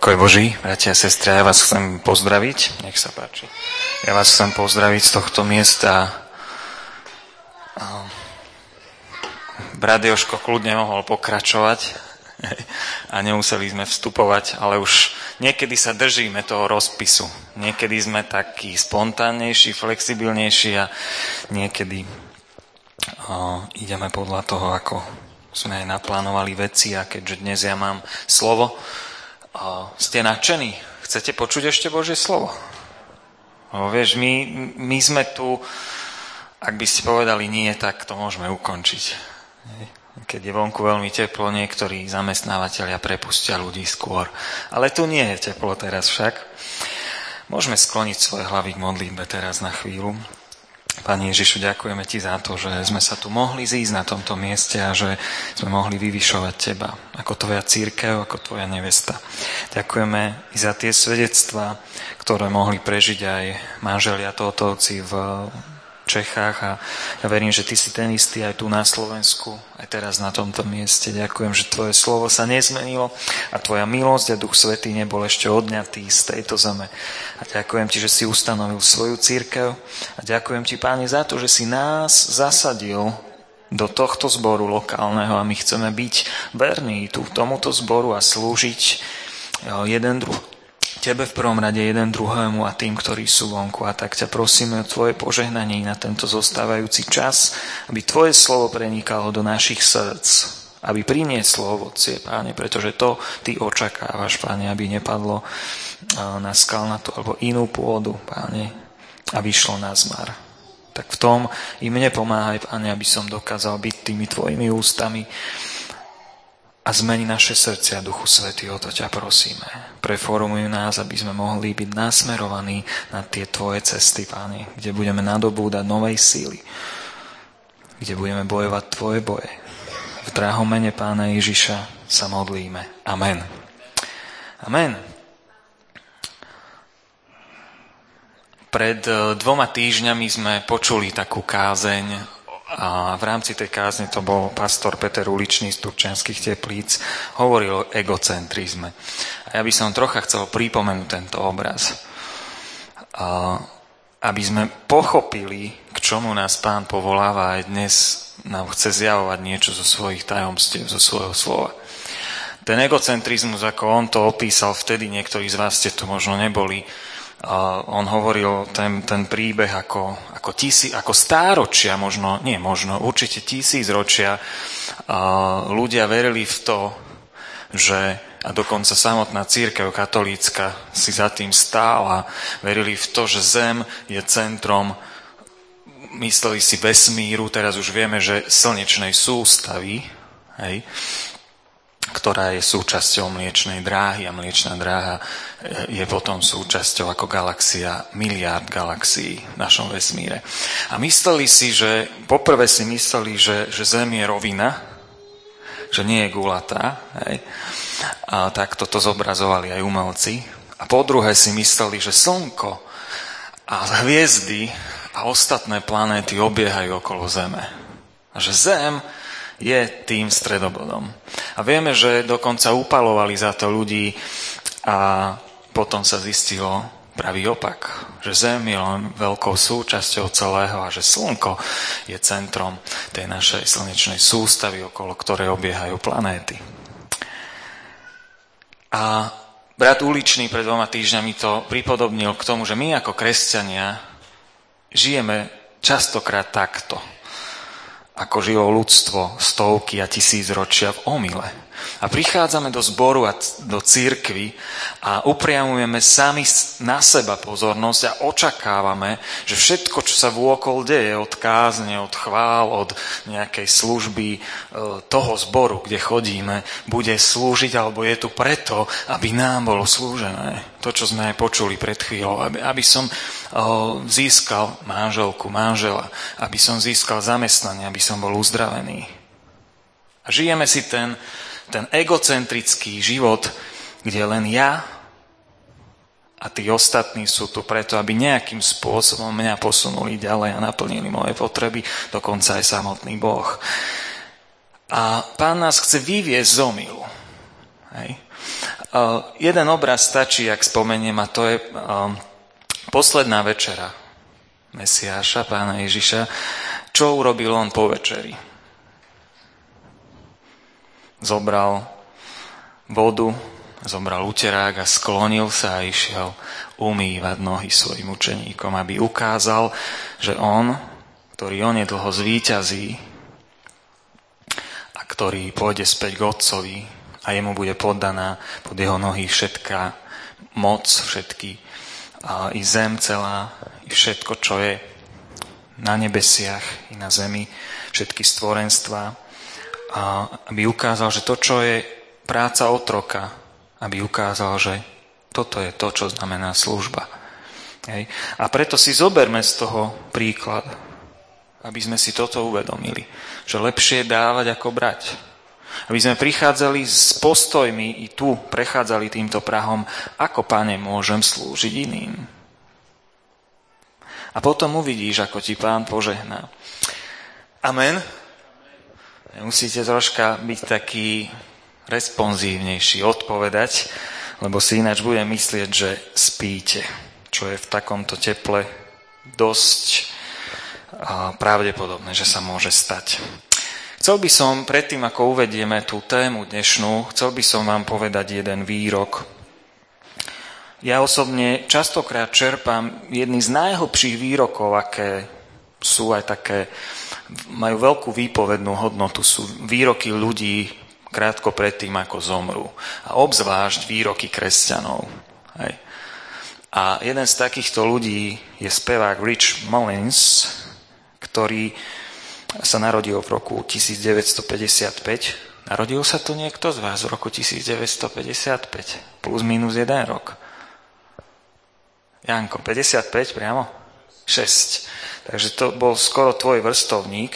Pokoj Boží, bratia a sestry, ja vás chcem pozdraviť, nech sa páči. Ja vás chcem pozdraviť z tohto miesta. Brat Jožko kľudne mohol pokračovať a nemuseli sme vstupovať, ale už niekedy sa držíme toho rozpisu. Niekedy sme takí spontánnejší, flexibilnejší a niekedy ideme podľa toho, ako sme aj naplánovali veci, a keďže dnes ja mám slovo, ste nadšení? Chcete počuť ešte Božie slovo? Vieš, my sme tu, ak by ste povedali nie, tak to môžeme ukončiť. Keď je vonku veľmi teplo, niektorí zamestnávateľia prepustia ľudí skôr. Ale tu nie je teplo teraz však. Môžeme skloniť svoje hlavy k modlitbe teraz na chvíľu. Pane Ježišu, ďakujeme Ti za to, že sme sa tu mohli zísť na tomto mieste a že sme mohli vyvyšovať Teba ako Tvoja cirkev, ako Tvoja nevesta. Ďakujeme i za tie svedectvá, ktoré mohli prežiť aj manželia Tótovci v Čechách, a ja verím, že Ty si ten istý aj tu na Slovensku, aj teraz na tomto mieste. Ďakujem, že Tvoje slovo sa nezmenilo a Tvoja milosť a Duch Svätý nebol ešte odňatý z tejto zeme. A ďakujem Ti, že si ustanovil svoju cirkev, a ďakujem Ti, Páne, za to, že si nás zasadil do tohto zboru lokálneho a my chceme byť verní tu tomuto zboru a slúžiť Tebe v prvom rade, jeden druhému a tým, ktorí sú vonku. A tak ťa prosíme o Tvoje požehnanie na tento zostávajúci čas, aby Tvoje slovo prenikalo do našich srdc, aby prinieslo ovocie, Páne, pretože to Ty očakávaš, Páne, aby nepadlo na skalnatú alebo inú pôdu, Páne, a vyšlo na zmar. Tak v tom i mne pomáhaj, Páne, aby som dokázal byť tými Tvojimi ústami a zmeni naše srdcia, Duchu Svätý, o to ťa prosíme. Preformuj nás, aby sme mohli byť nasmerovaní na tie Tvoje cesty, Páne, kde budeme nadobúdať novej síly, kde budeme bojovať Tvoje boje. V drahom mene Pána Ježiša sa modlíme. Amen. Amen. Pred 2 týždňami sme počuli takú kázeň, a v rámci tej kázne to bol pastor Peter Uličný z Turčianskych Teplíc, hovoril o egocentrizme. A ja by som trocha chcel pripomenúť tento obraz, aby sme pochopili, k čomu nás Pán povoláva, aj dnes nám chce zjavovať niečo zo svojich tajomstiev, zo svojho slova. Ten egocentrizmus, ako on to opísal vtedy, niektorí z vás ste tu možno neboli, on hovoril ten príbeh ako stáročia, určite 1000 ročia ľudia verili v to, že, a dokonca samotná cirkev katolícka si za tým stála, verili v to, že Zem je centrom, mysleli si, vesmíru, teraz už vieme, že slnečnej sústavy, hej, ktorá je súčasťou Mliečnej dráhy, a Mliečna dráha je potom súčasťou ako galaxia, miliárd galaxií v našom vesmíre. A poprvé si mysleli, že Zem je rovina, že nie je gulatá, hej? A tak toto zobrazovali aj umelci. A po druhé si mysleli, že Slnko a hviezdy a ostatné planéty obiehajú okolo Zeme. A že Zem je tým stredobodom. A vieme, že dokonca upalovali za to ľudí a potom sa zistilo pravý opak, že Zem je len veľkou súčasťou celého a že Slnko je centrom tej našej slnečnej sústavy, okolo ktorej obiehajú planéty. A brat Uličný pred 2 týždňami to pripodobnil k tomu, že my ako kresťania žijeme častokrát takto, ako žilo ľudstvo stovky a 1000 ročia v omyle. A prichádzame do zboru a do cirkvi a upriamujeme sami na seba pozornosť a očakávame, že všetko, čo sa vôkol deje, od kázne, od chvál, od nejakej služby toho zboru, kde chodíme, bude slúžiť, alebo je tu preto, aby nám bolo slúžené. To, čo sme aj počuli pred chvíľou, aby som získal manželku, manžela, aby som získal zamestnanie, aby som bol uzdravený. A žijeme si ten egocentrický život, kde len ja a tí ostatní sú tu preto, aby nejakým spôsobom mňa posunuli ďalej a naplnili moje potreby, dokonca aj samotný Boh. A Pán nás chce vyviesť z omylu. Hej. Jeden obraz stačí, ak spomeniem, a to je posledná večera Mesiáša, Pána Ježiša. Čo urobil on po večeri? Zobral vodu, zobral uterák a sklonil sa a išiel umývať nohy svojim učeníkom, aby ukázal, že on, ktorý onedlho zvíťazí a ktorý pôjde späť k Otcovi a jemu bude poddaná pod jeho nohy všetká moc, všetky i zem celá, i všetko, čo je na nebesiach i na zemi, všetky stvorenstvá, aby ukázal, že to, čo je práca otroka, aby ukázal, že toto je to, čo znamená služba. Hej. A preto si zoberme z toho príklad, aby sme si toto uvedomili, že lepšie je dávať ako brať. Aby sme prichádzali s postojmi i tu prechádzali týmto prahom, ako, Pane, môžem slúžiť iným. A potom uvidíš, ako ti Pán požehná. Amen. Musíte troška byť taký responsívnejší, odpovedať, lebo si ináč budem myslieť, že spíte, čo je v takomto teple dosť pravdepodobné, že sa môže stať. Chcel by som, predtým ako uvedieme tú tému dnešnú, chcel by som vám povedať jeden výrok. Ja osobne častokrát čerpám jedný z najhlbších výrokov, aké sú aj také, majú veľkú výpovednú hodnotu, sú výroky ľudí krátko predtým, ako zomrú. A obzvlášť výroky kresťanov. Hej. A jeden z takýchto ľudí je spevák Rich Mullins, ktorý sa narodil v roku 1955. Narodil sa tu niekto z vás v roku 1955? Plus minus 1 rok. Janko, 55 priamo? 6. Takže to bol skoro tvoj vrstovník.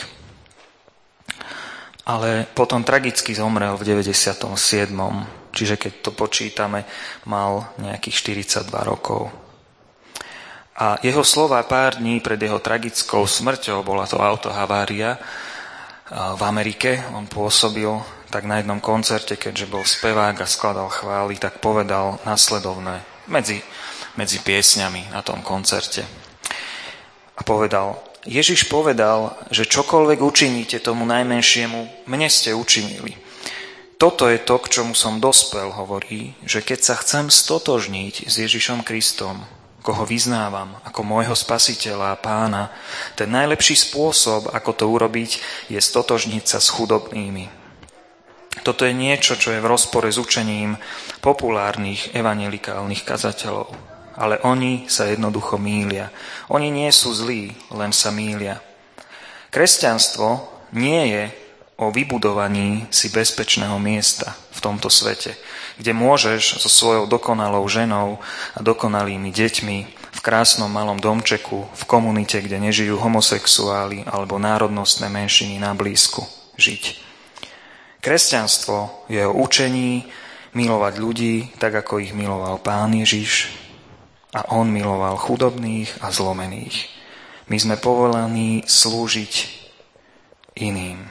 Ale potom tragicky zomrel v 97. Čiže keď to počítame, mal nejakých 42 rokov. A jeho slova pár dní pred jeho tragickou smrťou, bola to autohavária v Amerike, on pôsobil tak na jednom koncerte, keďže bol spevák a skladal chvály, tak povedal nasledovné medzi piesňami na tom koncerte. A povedal: Ježiš povedal, že čokoľvek učiníte tomu najmenšiemu, mne ste učinili. Toto je to, k čomu som dospel, hovorí, že keď sa chcem stotožniť s Ježišom Kristom, koho vyznávam ako môjho spasiteľa a pána, ten najlepší spôsob, ako to urobiť, je stotožniť sa s chudobnými. Toto je niečo, čo je v rozpore s učením populárnych evanjelikálnych kazateľov. Ale oni sa jednoducho mýlia. Oni nie sú zlí, len sa mýlia. Kresťanstvo nie je o vybudovaní si bezpečného miesta v tomto svete, kde môžeš so svojou dokonalou ženou a dokonalými deťmi v krásnom malom domčeku, v komunite, kde nežijú homosexuáli alebo národnostné menšiny na blízku, žiť. Kresťanstvo je o učení milovať ľudí tak, ako ich miloval Pán Ježiš, a on miloval chudobných a zlomených. My sme povolaní slúžiť iným.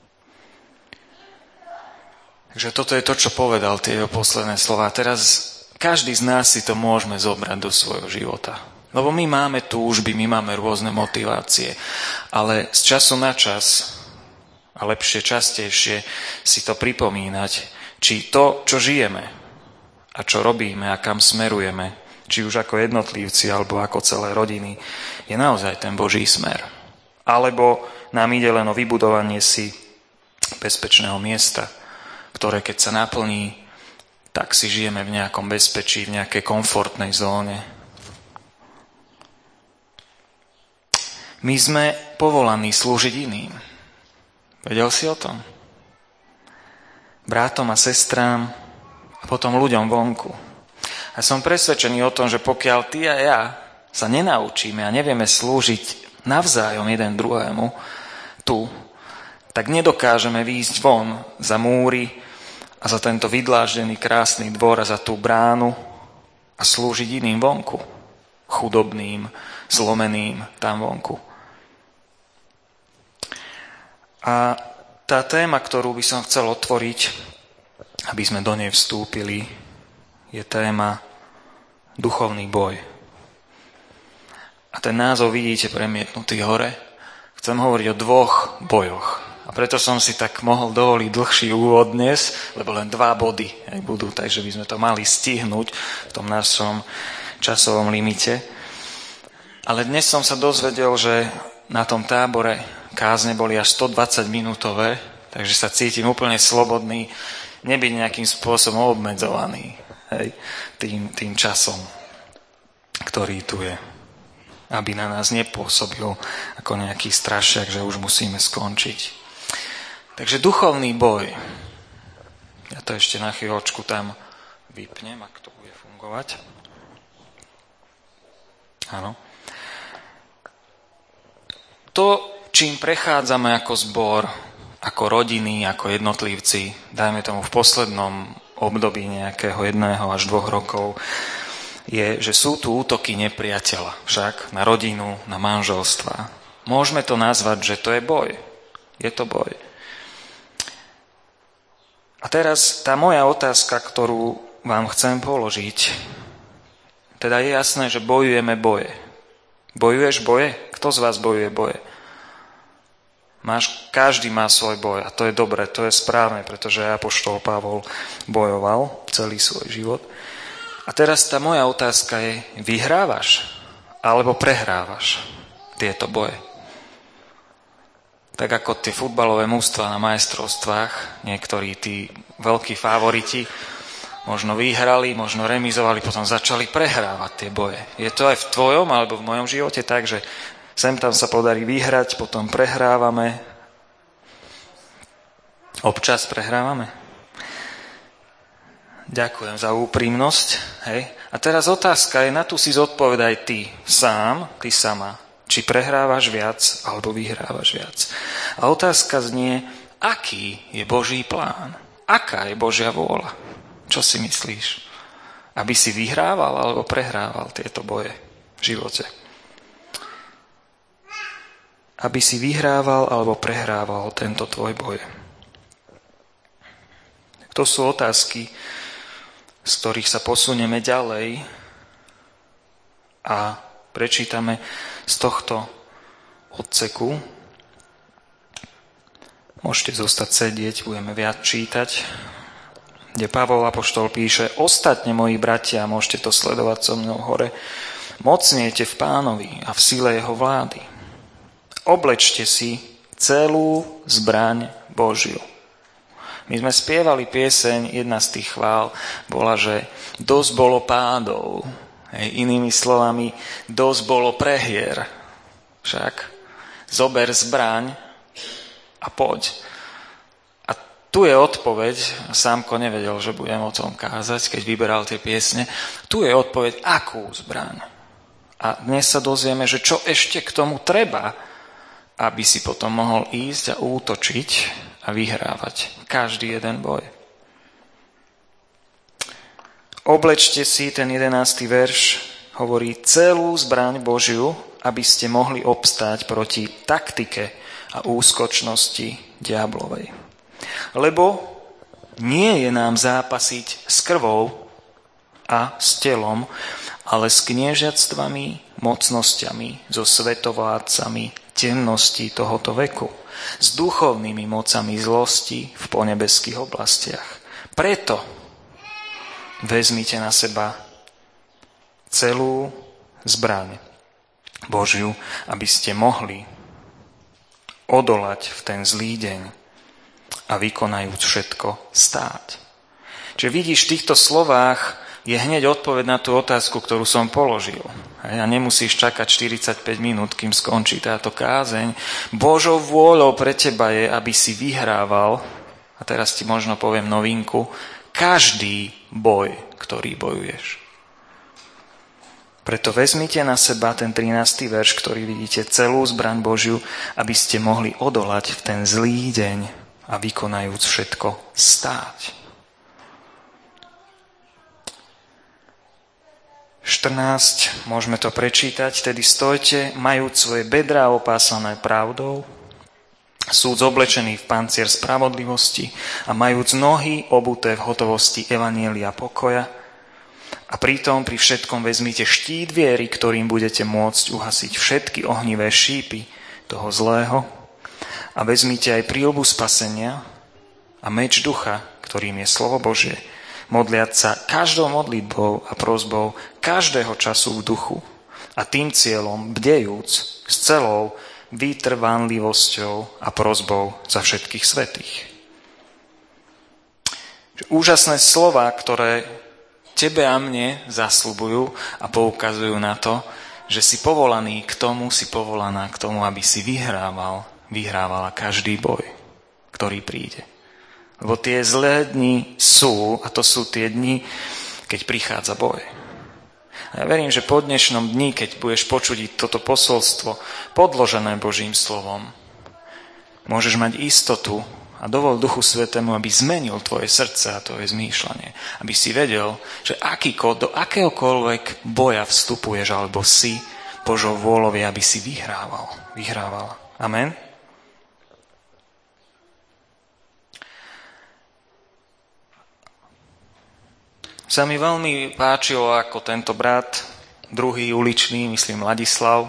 Takže toto je to, čo povedal tie posledné slová. Teraz každý z nás si to môžeme zobrať do svojho života. Lebo my máme túžby, my máme rôzne motivácie. Ale z času na čas, a lepšie častejšie, si to pripomínať, či to, čo žijeme a čo robíme a kam smerujeme, či už ako jednotlivci alebo ako celé rodiny, je naozaj ten Boží smer. Alebo nám ide len o vybudovanie si bezpečného miesta, ktoré keď sa naplní, tak si žijeme v nejakom bezpečí, v nejakej komfortnej zóne. My sme povolaní slúžiť iným. Vedel si o tom? Bratom a sestrám a potom ľuďom vonku. A som presvedčený o tom, že pokiaľ ty a ja sa nenaučíme a nevieme slúžiť navzájom jeden druhému tu, tak nedokážeme výjsť von za múry a za tento vydláždený krásny dvor a za tú bránu a slúžiť iným vonku, chudobným, zlomeným tam vonku. A tá téma, ktorú by som chcel otvoriť, aby sme do nej vstúpili, je téma duchovný boj. A ten názov vidíte premietnutý hore. Chcem hovoriť o 2 bojoch. A preto som si tak mohol dovoliť dlhší úvod dnes, lebo len 2 body budú, takže by sme to mali stihnúť v tom našom časovom limite. Ale dnes som sa dozvedel, že na tom tábore kázne boli až 120 minútové, takže sa cítim úplne slobodný, nebyť nejakým spôsobom obmedzovaný tým časom, ktorý tu je. Aby na nás nepôsobil ako nejaký strašiak, že už musíme skončiť. Takže duchovný boj. Ja to ešte na chvíľočku tam vypnem, ak to bude fungovať. Áno. To, čím prechádzame ako zbor, ako rodiny, ako jednotlivci, dajme tomu v poslednom období nejakého 1 až 2 rokov, je, že sú tu útoky nepriateľa, však na rodinu, na manželstva. Môžeme to nazvať, že to je boj. Je to boj. A teraz tá moja otázka, ktorú vám chcem položiť, teda je jasné, že bojujeme boje. Bojuješ boje? Kto z vás bojuje boje? Každý má svoj boj a to je dobré, to je správne, pretože apoštol Pavol bojoval celý svoj život. A teraz tá moja otázka je, vyhrávaš alebo prehrávaš tieto boje? Tak ako tie futbalové mužstvá na majstrovstvách, niektorí tí veľkí favoriti možno vyhrali, možno remizovali, potom začali prehrávať tie boje. Je to aj v tvojom alebo v mojom živote tak, že sem tam sa podarí vyhrať, potom prehrávame. Občas prehrávame. Ďakujem za úprimnosť. Hej. A teraz otázka je, na tú si zodpovedaj ty sám, ty sama. Či prehrávaš viac, alebo vyhrávaš viac. A otázka znie, aký je Boží plán? Aká je Božia vôľa? Čo si myslíš? Aby si vyhrával, alebo prehrával tieto boje v živote? Aby si vyhrával, alebo prehrával tento tvoj boj? To sú otázky, z ktorých sa posunieme ďalej a prečítame z tohto odseku. Môžete zostať sedieť, budeme viac čítať, kde Pavol apoštol píše: Ostatne, moji bratia, môžete to sledovať so mnou hore, mocniete v Pánovi a v sile jeho vlády. Oblečte si celú zbraň Božiu. My sme spievali pieseň, jedna z tých chvál bola, že dosť bolo pádov. Inými slovami, dosť bolo prehier. Však zober zbraň a poď. A tu je odpoveď, Sámko nevedel, že budem o tom kázať, keď vyberal tie piesne. Tu je odpoveď, akú zbraň. A dnes sa dozvieme, že čo ešte k tomu treba, aby si potom mohol ísť a útočiť a vyhrávať každý jeden boj. Oblečte si, ten 11. verš hovorí, celú zbraň Božiu, aby ste mohli obstáť proti taktike a úskočnosti diablovej. Lebo nie je nám zápasiť s krvou a s telom, ale s kniežatstvami, mocnosťami, so svetovládcami temnosti tohoto veku, s duchovnými mocami zlosti v ponebeských oblastiach. Preto vezmite na seba celú zbraň Božiu, aby ste mohli odolať v ten zlý deň a vykonajúc všetko stáť. Čiže vidíš, v týchto slovách je hneď odpoveď na tú otázku, ktorú som položil. A nemusíš čakať 45 minút, kým skončí táto kázeň. Božou vôľou pre teba je, aby si vyhrával, a teraz ti možno poviem novinku, každý boj, ktorý bojuješ. Preto vezmite na seba ten 13. verš, ktorý vidíte, celú zbraň Božiu, aby ste mohli odolať v ten zlý deň a vykonajúc všetko stáť. 14, môžeme to prečítať, tedy stojte, majúc svoje bedrá opásané pravdou, súd oblečený v pancier spravodlivosti a majúc nohy obuté v hotovosti evanjelia pokoja, A pritom pri všetkom vezmite štít viery, ktorým budete môcť uhasiť všetky ohnivé šípy toho zlého. A vezmite aj príľbu spasenia a meč ducha, ktorým je slovo Božie, modliať sa každou modlitbou a prosbou každého času v duchu a tým cieľom bdejúc s celou vytrvanlivosťou a prosbou za všetkých svätých. Úžasné slova, ktoré tebe a mne zasľubujú a poukazujú na to, že si povolaný k tomu, si povolaná k tomu, aby si vyhrávala každý boj, ktorý príde. Lebo tie zlé dni sú, a to sú tie dni, keď prichádza boj. A ja verím, že po dnešnom dni, keď budeš počuť toto posolstvo podložené Božím slovom, môžeš mať istotu a dovol Duchu Svätému, aby zmenil tvoje srdce a tvoje zmýšľanie. Aby si vedel, že do akéhokoľvek boja vstupuješ, alebo si Božou vôľou, aby si vyhrávala. Amen? Sa mi veľmi páčilo, ako tento brat, druhý uličný, myslím Ladislav,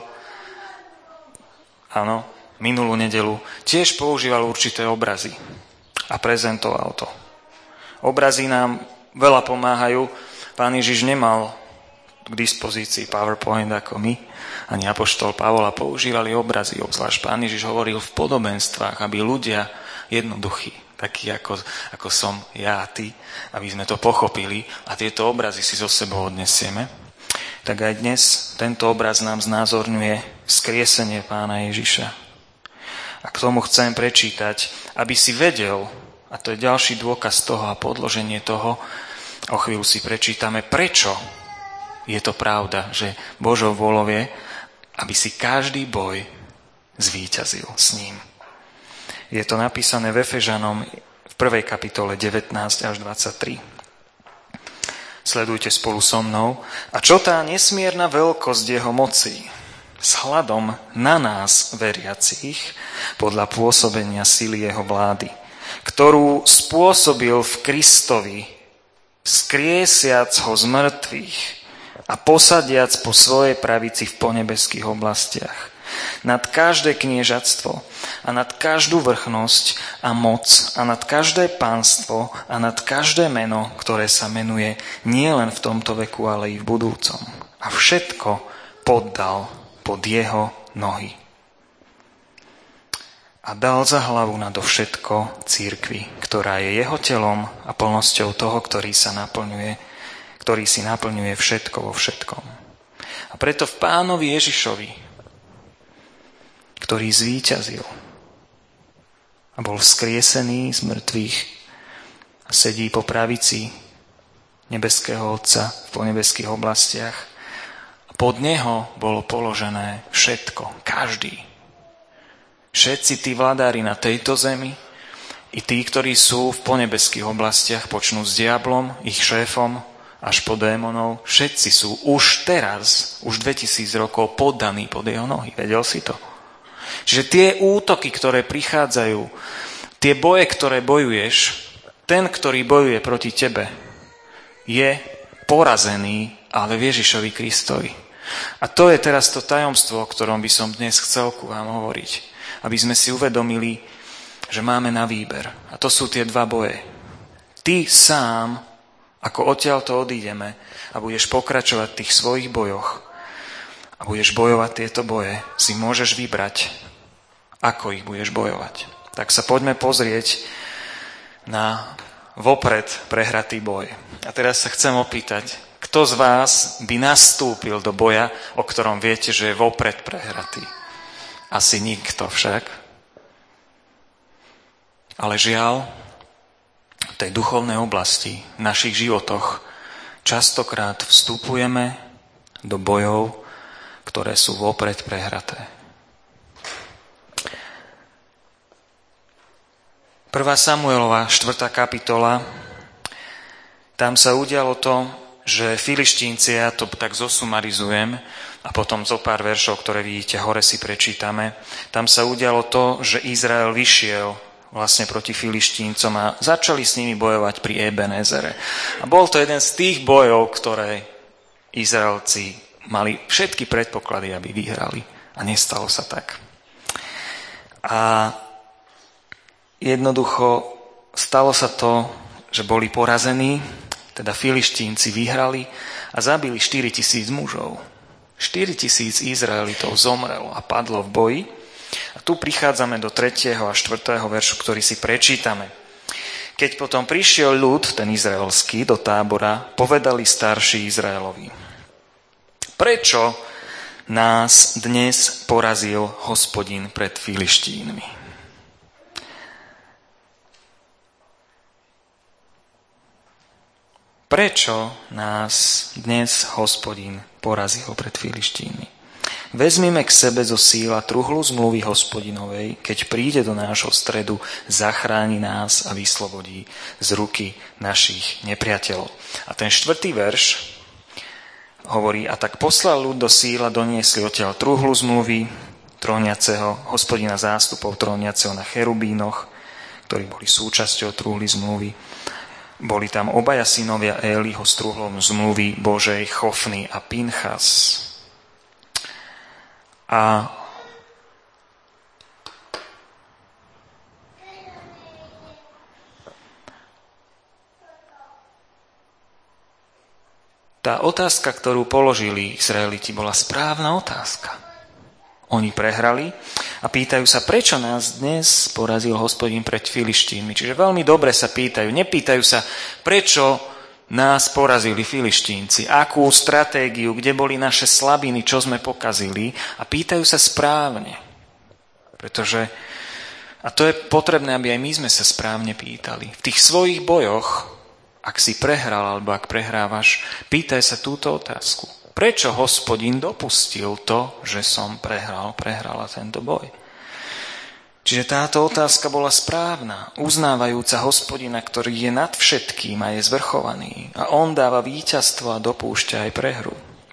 áno, minulú nedeľu, tiež používal určité obrazy a prezentoval to. Obrazy nám veľa pomáhajú. Pán Ježiš nemal k dispozícii PowerPoint ako my, ani apoštol Pavol, a používali obrazy. Obzvlášť Pán Ježiš hovoril v podobenstvách, aby ľudia jednoduchí, takí ako som ja a ty, aby sme to pochopili a tieto obrazy si so sebou odnesieme. Tak aj dnes tento obraz nám znázorňuje vzkriesenie Pána Ježiša. A k tomu chcem prečítať, aby si vedel, a to je ďalší dôkaz toho a podloženie toho, o chvíľu si prečítame, prečo je to pravda, že Božou vôľou je, aby si každý boj zvíťazil s ním. Je to napísané v Efežanom v 1. kapitole 19 až 23. Sledujte spolu so mnou. A čo tá nesmierna veľkosť jeho moci s hľadom na nás veriacich podľa pôsobenia sily jeho vlády, ktorú spôsobil v Kristovi, vzkriesiac ho z mŕtvych a posadiac po svojej pravici v ponebeských oblastiach, nad každé kniežatstvo a nad každú vrchnosť a moc a nad každé pánstvo a nad každé meno, ktoré sa menuje nielen v tomto veku, ale i v budúcom. A všetko poddal pod jeho nohy. A dal za hlavu nado všetko cirkvi, ktorá je jeho telom a plnosťou toho, ktorý si naplňuje všetko vo všetkom. A preto v Pánovi Ježišovi, ktorý zvíťazil a bol vzkriesený z mŕtvych a sedí po pravici nebeského Otca v ponebeských oblastiach, pod neho bolo položené všetko, každý. Všetci tí vladári na tejto zemi i tí, ktorí sú v ponebeských oblastiach, počnú s diablom, ich šéfom, až po démonov, všetci sú už teraz, už 2000 rokov poddaní pod jeho nohy. Vedel si to? Čiže tie útoky, ktoré prichádzajú, tie boje, ktoré bojuješ, ten, ktorý bojuje proti tebe, je porazený, ale v Ježišovi Kristovi. A to je teraz to tajomstvo, o ktorom by som dnes chcel ku vám hovoriť. Aby sme si uvedomili, že máme na výber. A to sú tie dva boje. Ty sám, ako odtiaľto odídeme a budeš pokračovať v tých svojich bojoch a budeš bojovať tieto boje, si môžeš vybrať, ako ich budeš bojovať. Tak sa poďme pozrieť na vopred prehratý boj. A teraz sa chcem opýtať, kto z vás by nastúpil do boja, o ktorom viete, že je vopred prehratý? Asi nikto však. Ale žiaľ, v tej duchovnej oblasti, v našich životoch, častokrát vstupujeme do bojov, ktoré sú vopred prehraté. 1. Samuelova 4. kapitola, tam sa udialo to, že Filištínci, ja to tak zosumarizujem a potom zo pár veršov, ktoré vidíte hore, si prečítame. Tam sa udialo to, že Izrael vyšiel vlastne proti Filištíncom a začali s nimi bojovať pri Ebenezere. A bol to jeden z tých bojov, ktoré Izraelci mali všetky predpoklady, aby vyhrali. A nestalo sa tak. A jednoducho stalo sa to, že boli porazení, teda Filištínci vyhrali a zabili 4,000 mužov. 4,000 Izraelitov zomrelo a padlo v boji. A tu prichádzame do 3. a 4. veršu, ktorý si prečítame. Keď potom prišiel ľud, ten izraelský, do tábora, povedali starší Izraelovi: Prečo nás dnes porazil Hospodin pred Filištínmi? Prečo nás dnes Hospodin porazil pred Filištínmi? Vezmime k sebe zo síla truhlu zmluvy Hospodinovej, keď príde do nášho stredu, zachráni nás a vyslobodí z ruky našich nepriateľov. A ten 4. verš hovorí: A tak poslal ľud do síla, doniesli odtiaľ truhlu zmluvy tróniaceho Hospodina zástupov, tróniaceho na cherubínoch, ktorí boli súčasťou truhly zmluvy. Boli tam obaja synovia Éliho s truhlom zmluvy Božej, Chofny a Pinchas. A tá otázka, ktorú položili Izraeliti, bola správna otázka. Oni prehrali a pýtajú sa, prečo nás dnes porazil Hospodin pred Filištínmi. Čiže veľmi dobre sa pýtajú. Nepýtajú sa, prečo nás porazili Filištínci, akú stratégiu, kde boli naše slabiny, čo sme pokazili, a pýtajú sa správne. Pretože, a to je potrebné, aby aj my sme sa správne pýtali. V tých svojich bojoch, ak si prehral alebo ak prehrávaš, pýtaj sa túto otázku. Prečo Hospodin dopustil to, že som prehrala tento boj? Čiže táto otázka bola správna, uznávajúca Hospodina, ktorý je nad všetkým a je zvrchovaný. A on dáva víťazstvo a dopúšťa aj prehru.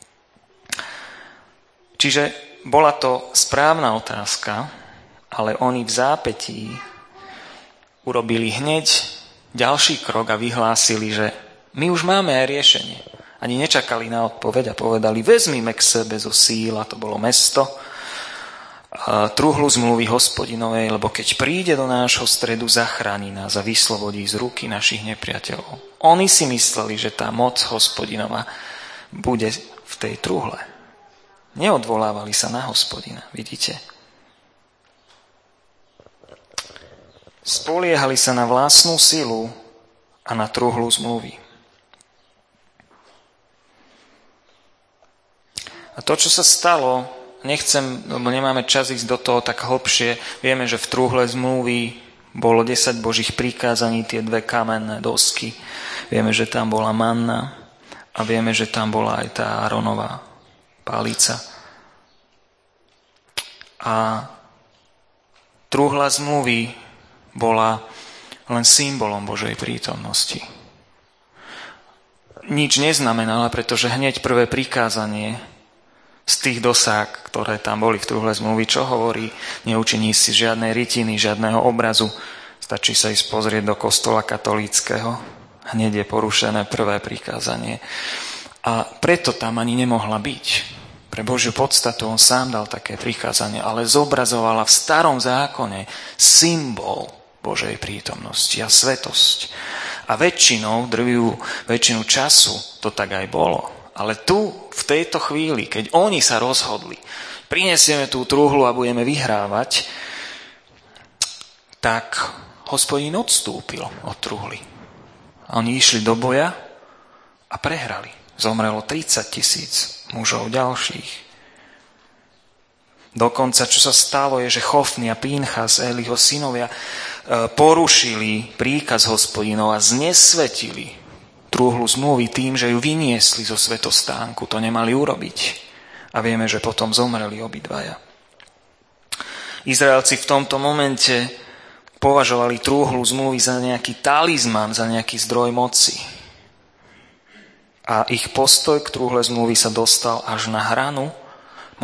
Čiže bola to správna otázka, ale oni v zápätí urobili hneď ďalší krok a vyhlásili, že my už máme aj riešenie. Ani nečakali na odpoveď a povedali: vezmime k sebe zo síla, to bolo mesto, truhlu zmluvy Hospodinovej, lebo keď príde do nášho stredu, zachráni nás a vyslobodí z ruky našich nepriateľov. Oni si mysleli, že tá moc Hospodinova bude v tej truhle. Neodvolávali sa na Hospodina, vidíte? Spoliehali sa na vlastnú silu a na truhlu zmluvy. A to, čo sa stalo, lebo nemáme čas ísť do toho tak hlbšie. Vieme, že v truhle zmluvy bolo 10 Božích prikázaní, tie 2 kamenné dosky. Vieme, že tam bola manna a vieme, že tam bola aj tá Áronová palica. A truhla zmluvy bola len symbolom Božej prítomnosti. Nič neznamenala, pretože hneď prvé prikázanie z tých dosák, ktoré tam boli v truhle zmluvy, čo hovorí? Neučiní si žiadnej rytiny, žiadneho obrazu. Stačí sa ísť pozrieť do kostola katolíckeho. Hneď je porušené prvé prikázanie. A preto tam ani nemohla byť. Pre Božiu podstatu on sám dal také prikázanie, ale zobrazovala v starom zákone symbol Božej prítomnosti a svetosť. A väčšinu času to tak aj bolo. Ale tu, v tejto chvíli, keď oni sa rozhodli, prinesieme tú truhlu a budeme vyhrávať, tak Hospodin odstúpil od truhly. A oni išli do boja a prehrali. Zomrelo 30,000 mužov ďalších. Dokonca, čo sa stalo, je, že Chofny a Pinchas, Éliho synovia, porušili príkaz Hospodinov a znesvetili truhlu zmluvy tým, že ju vyniesli zo svätostánku. To nemali urobiť. A vieme, že potom zomreli obidvaja. Izraelci v tomto momente považovali trúhlu zmluvy za nejaký talizman, za nejaký zdroj moci. A ich postoj k trúhle zmluvy sa dostal až na hranu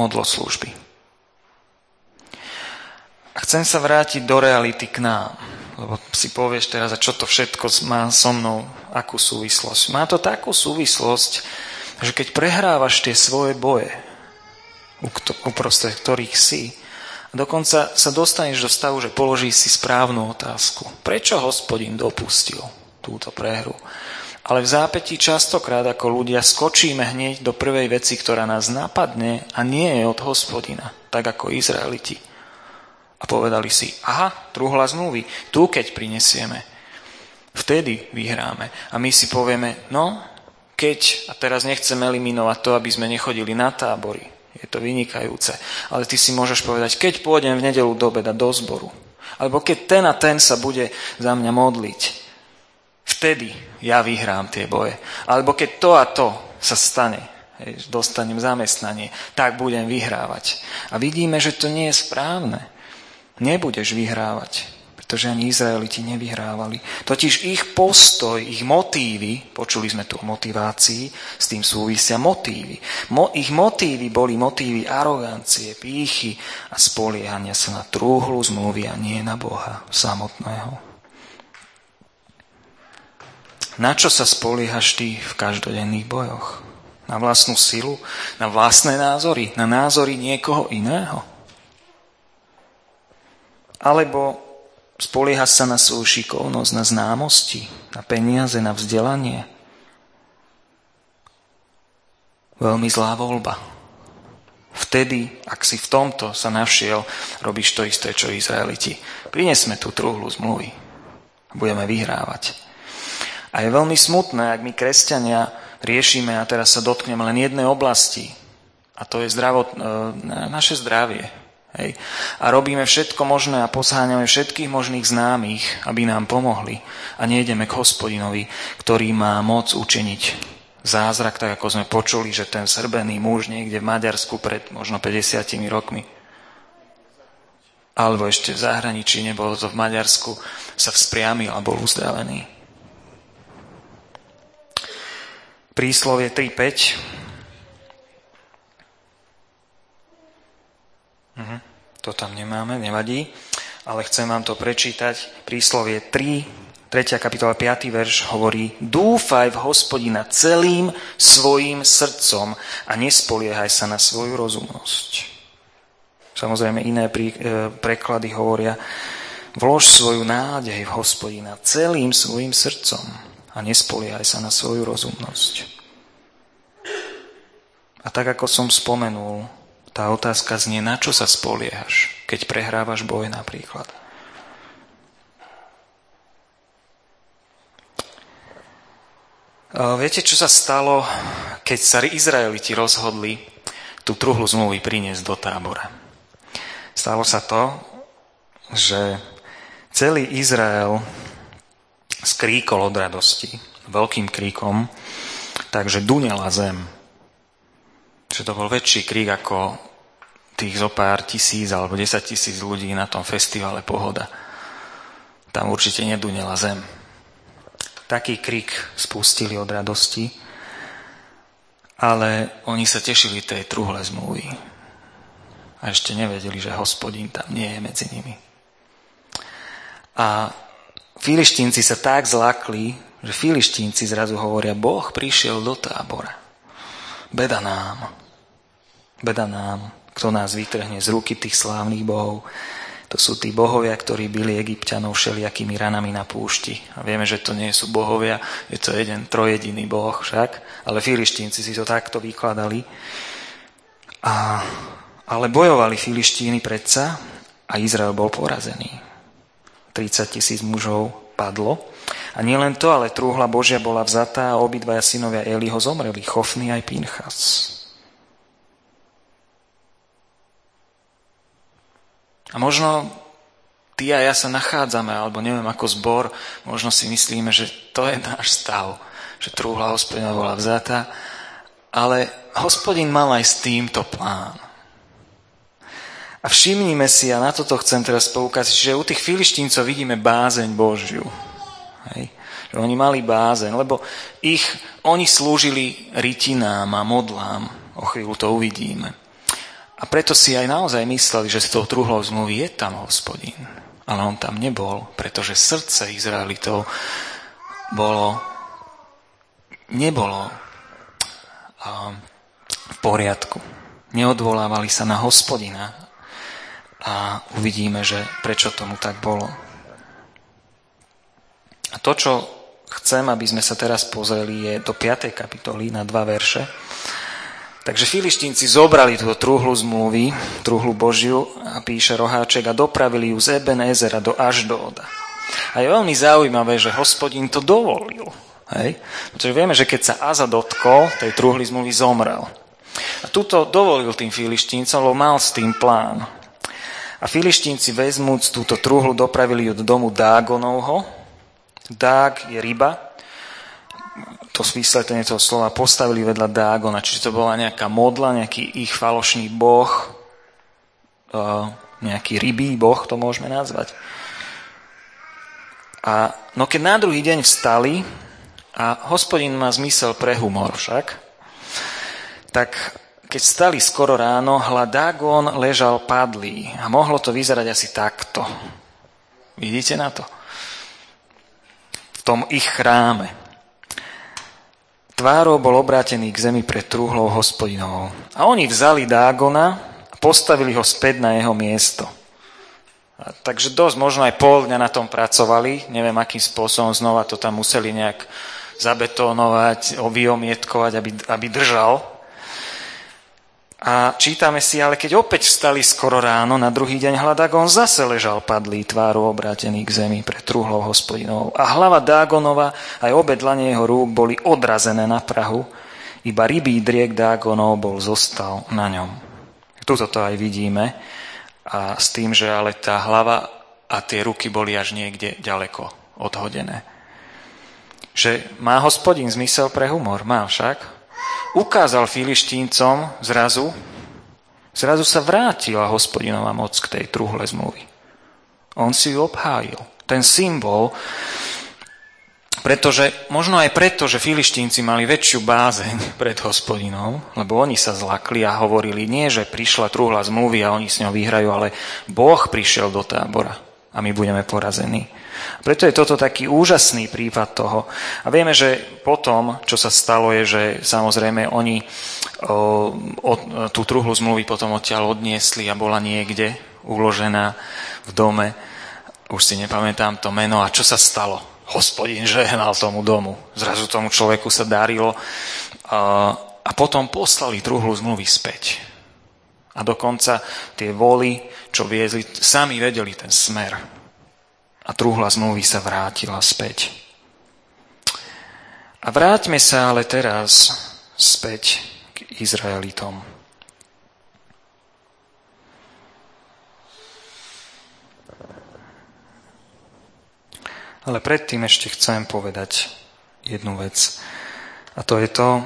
modloslužby. A chcem sa vrátiť do reality k nám. lebo si povieš teraz, a čo to všetko má so mnou, akú súvislosť. Má to takú súvislosť, že keď prehrávaš tie svoje boje, uprostred ktorých si, a dokonca sa dostaneš do stavu, že položíš si správnu otázku. Prečo Hospodin dopustil túto prehru? Ale v zápätí častokrát ako ľudia skočíme hneď do prvej veci, ktorá nás napadne a nie je od Hospodina, tak ako Izraeliti. A povedali si, aha, truhla zmluvy, tu keď prinesieme, vtedy vyhráme. A my si povieme, no, keď, a teraz nechcem eliminovať to, aby sme nechodili na tábory, je to vynikajúce, ale ty si môžeš povedať, keď pôjdem v nedeľu do obeda do zboru, alebo keď ten a ten sa bude za mňa modliť, vtedy ja vyhrám tie boje. Alebo keď to a to sa stane, dostanem zamestnanie, tak budem vyhrávať. A vidíme, že to nie je správne. Nebudeš vyhrávať, pretože ani Izraeliti nevyhrávali. Totiž ich postoj, ich motívy, počuli sme tu o motivácii, s tým súvisia motívy. Ich motívy boli motívy arogancie, pýchy a spoliehania sa na trúhlu zmluvy a nie na Boha samotného. Na čo sa spoliehaš ty v každodenných bojoch? Na vlastnú silu? Na vlastné názory? Na názory niekoho iného? Alebo spoliehaš sa na svoju šikovnosť, na známosti, na peniaze, na vzdelanie? Veľmi zlá voľba. Vtedy, ak si v tomto sa našiel, robíš to isté, čo Izraeliti. Prinesme tú truhlu zmluvy. Budeme vyhrávať. A je veľmi smutné, ak my, kresťania, riešime, a teraz sa dotknem len jednej oblasti, a to je naše zdravie. Hej. A robíme všetko možné a posáňame všetkých možných známych, aby nám pomohli. A nejdeme k Hospodinovi, ktorý má moc učiniť zázrak, tak ako sme počuli, že ten srbený muž niekde v Maďarsku pred možno 50 rokmi, alebo ešte v zahraničí, nebolo to v Maďarsku, sa vzpriamil a bol uzdravený. Príslovie 3.5. To tam nemáme, nevadí, ale chcem vám to prečítať. Príslovie 3. kapitola 5. verš hovorí: Dúfaj v Hospodina celým svojím srdcom a nespoliehaj sa na svoju rozumnosť. Samozrejme iné preklady hovoria: Vlož svoju nádej v Hospodina celým svojím srdcom a nespoliehaj sa na svoju rozumnosť. A tak, ako som spomenul, tá otázka znie, na čo sa spoliehaš, keď prehrávaš boj napríklad. Viete, čo sa stalo, keď sa Izraeliti rozhodli tú truhlu zmluvy priniesť do tábora? Stalo sa to, že celý Izrael skríkol od radosti, veľkým kríkom, takže dunela zem. Že to bol väčší krík ako tých zo pár tisíc alebo 10 000 ľudí na tom festivale Pohoda. Tam určite nedunela zem. Taký krík spustili od radosti, ale oni sa tešili tej truhle zmluvy. A ešte nevedeli, že Hospodin tam nie je medzi nimi. A Filištínci sa tak zlakli, že Filištínci zrazu hovoria: Boh prišiel do tábora. Beda nám, kto nás vytrhne z ruky tých slávnych bohov. To sú tí bohovia, ktorí bili Egypťanov všelijakými ranami na púšti. A vieme, že to nie sú bohovia, je to jeden trojediný boh však, ale Filištínci si to takto vykladali. Ale bojovali Filištíny predsa a Izrael bol porazený. 30 000 mužov padlo. A nielen to, ale trúhla Božia bola vzatá a obidvaja synovia Eliho zomreli, Chofni aj Pinchas. A možno ty a ja sa nachádzame, alebo neviem ako zbor, možno si myslíme, že to je náš stav, že trúhla Hospodina bola vzatá, ale Hospodin mal aj s týmto plán. A všimnime si, a na toto chcem teraz poukázať, že u tých Filištíncov vidíme bázeň Božiu. Hej. Že oni mali bázeň, lebo oni slúžili rytinám a modlám. O chvíľu to uvidíme. A preto si aj naozaj mysleli, že s tou truhlou zmluvy je tam Hospodin. A ale on tam nebol, pretože srdce Izraelitov nebolo v poriadku. Neodvolávali sa na Hospodina a uvidíme, že prečo tomu tak bolo. A to, čo chcem, aby sme sa teraz pozreli, je do 5. kapitoly na 2 verše. Takže Filištínci zobrali túto truhlu zmluvy, truhlu Božiu, a píše Roháček, a dopravili ju z Ebenezera do Ašdóda. A je veľmi zaujímavé, že Hospodin to dovolil. Hej? Pretože vieme, že keď sa Aza dotkol tej truhly zmluvy, zomrel. A túto dovolil tým Filištíncom, lebo mal s tým plán. A Filištínci vezmúc túto truhlu, dopravili ju do domu Dágonovho. Dág je ryba. To vysvetlenie toho slova postavili vedľa Dágona, čiže to bola nejaká modla, nejaký ich falošný boh, nejaký rybí boh, to môžeme nazvať. No keď na druhý deň vstali, a Hospodin má zmysel pre humor však, tak keď vstali skoro ráno, hľa Dágon ležal padlý a mohlo to vyzerať asi takto. Vidíte na to? V tom ich chráme. Tvárou bol obrátený k zemi pred trúhlou Hospodinovou. A oni vzali Dágona a postavili ho späť na jeho miesto. Takže dosť, možno aj pol dňa na tom pracovali. Neviem, akým spôsobom znova to tam museli nejak zabetónovať, vyomietkovať, aby držal. A čítame si, ale keď opäť vstali skoro ráno, na druhý deň hľa Dágon zase ležal padlý, tvárou obrátený k zemi pred trúhlou Hospodinovou. A hlava Dágonova aj obe dlane jeho rúk boli odrazené na prahu, iba rybí driek Dágonov zostal na ňom. Tuto to aj vidíme, a s tým, že ale tá hlava a tie ruky boli až niekde ďaleko odhodené. Že má Hospodin zmysel pre humor? Má však. Ukázal Filištíncom zrazu sa vrátila Hospodinová moc k tej truhle zmluvy. On si ju obhájil. Ten symbol, možno aj preto, že Filištínci mali väčšiu bázeň pred Hospodinom, lebo oni sa zlakli a hovorili, nie, že prišla truhla zmluvy a oni s ňou vyhrajú, ale Boh prišiel do tábora a my budeme porazení. Preto je toto taký úžasný prípad toho. A vieme, že potom, čo sa stalo, je, že samozrejme oni tú truhlu zmluvy potom odtiaľ odniesli a bola niekde uložená v dome. Už si nepamätám to meno. A čo sa stalo? Hospodin žehnal tomu domu. Zrazu tomu človeku sa darilo. A potom poslali truhlu zmluvy späť. A dokonca tie voly, čo viezli, sami vedeli ten smer. A truhla zmluvy sa vrátila späť. A vráťme sa ale teraz späť k Izraelitom. Ale predtým ešte chcem povedať jednu vec. A to je to,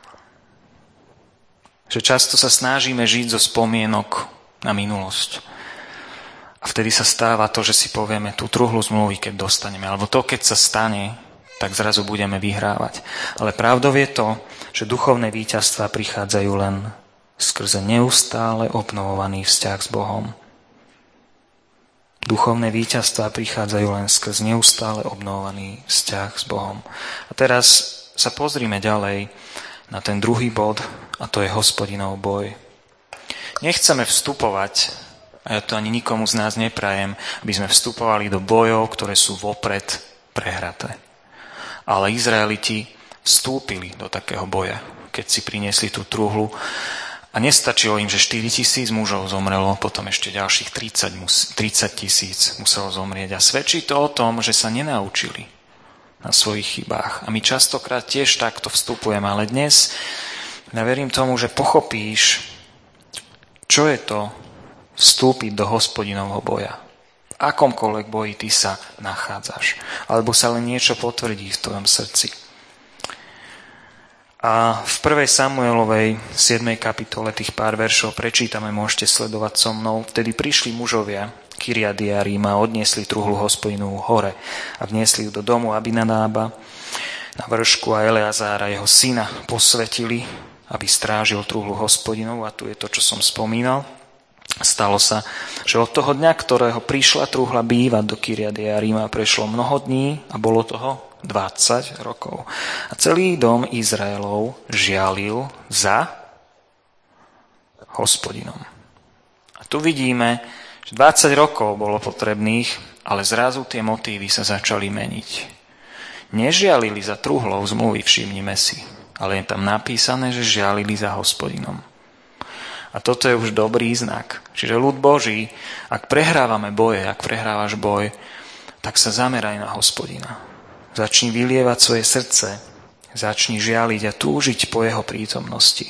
že často sa snažíme žiť zo spomienok na minulosť. A vtedy sa stáva to, že si povieme tú truhlu zmluvy, keď dostaneme. Alebo to, keď sa stane, tak zrazu budeme vyhrávať. Ale pravdou je to, že duchovné víťazstvá prichádzajú len skrze neustále obnovovaný vzťah s Bohom. Duchovné víťazstvá prichádzajú len skrze neustále obnovovaný vzťah s Bohom. A teraz sa pozrime ďalej na ten druhý bod, a to je Hospodinov boj. Nechceme vstupovať, a ja to ani nikomu z nás neprajem, aby sme vstupovali do bojov, ktoré sú vopred prehraté. Ale Izraeliti vstúpili do takého boja, keď si priniesli tú truhlu a nestačilo im, že 4 000 mužov zomrelo, potom ešte ďalších 30 000 muselo zomrieť. A svedčí to o tom, že sa nenaučili na svojich chybách. A my častokrát tiež takto vstupujeme, ale dnes ja verím tomu, že pochopíš, čo je to vstúpiť do Hospodinovho boja. V akomkoľvek boji ty sa nachádzaš. Alebo sa len niečo potvrdí v tvojom srdci. A v 1. Samuelovej 7. kapitole tých pár veršov prečítame, môžete sledovať so mnou. Vtedy prišli mužovia Kiriat Jearima a odniesli truhlu Hospodinovú hore a vniesli ju do domu Abinadába na vršku a Eleazára, jeho syna, posvetili, aby strážil truhlu Hospodinovú. A tu je to, čo som spomínal. Stalo sa, že od toho dňa, ktorého prišla truhla bývať do Kirjat Jearima, prešlo mnoho dní a bolo toho 20 rokov. A celý dom Izraelov žialil za Hospodinom. A tu vidíme, že 20 rokov bolo potrebných, ale zrazu tie motívy sa začali meniť. Nežialili za truhlou zmluvy, všimnime si, ale je tam napísané, že žialili za Hospodinom. A toto je už dobrý znak. Čiže ľud Boží, ak prehrávame boje, ak prehrávaš boj, tak sa zameraj na Hospodina. Začni vylievať svoje srdce, začni žialiť a túžiť po jeho prítomnosti.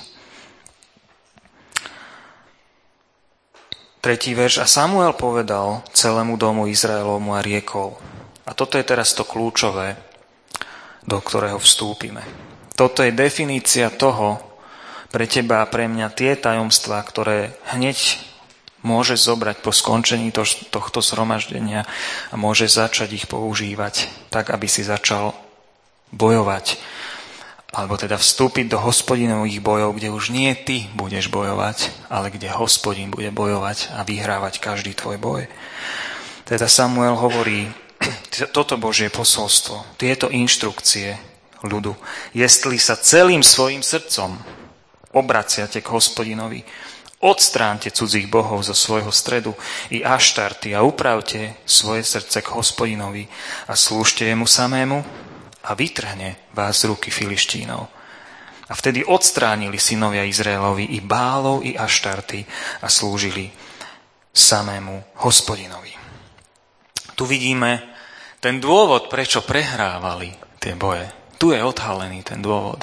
3. verš. A Samuel povedal celému domu Izraelovmu a riekol. A toto je teraz to kľúčové, do ktorého vstúpime. Toto je definícia toho, pre teba a pre mňa tie tajomstvá, ktoré hneď môžeš zobrať po skončení tohto zhromaždenia a môžeš začať ich používať tak, aby si začal bojovať. Alebo teda vstúpiť do Hospodinových bojov, kde už nie ty budeš bojovať, ale kde Hospodin bude bojovať a vyhrávať každý tvoj boj. Teda Samuel hovorí toto Božie posolstvo, tieto inštrukcie ľudu. Jestli sa celým svojim srdcom obraciate k Hospodinovi, odstránte cudzích bohov zo svojho stredu i Aštarty a upravte svoje srdce k Hospodinovi a slúžte jemu samému a vytrhne vás z ruky Filištínov. A vtedy odstránili synovia Izraelovi i Bálov i Aštarty a slúžili samému Hospodinovi. Tu vidíme ten dôvod, prečo prehrávali tie boje. Tu je odhalený ten dôvod.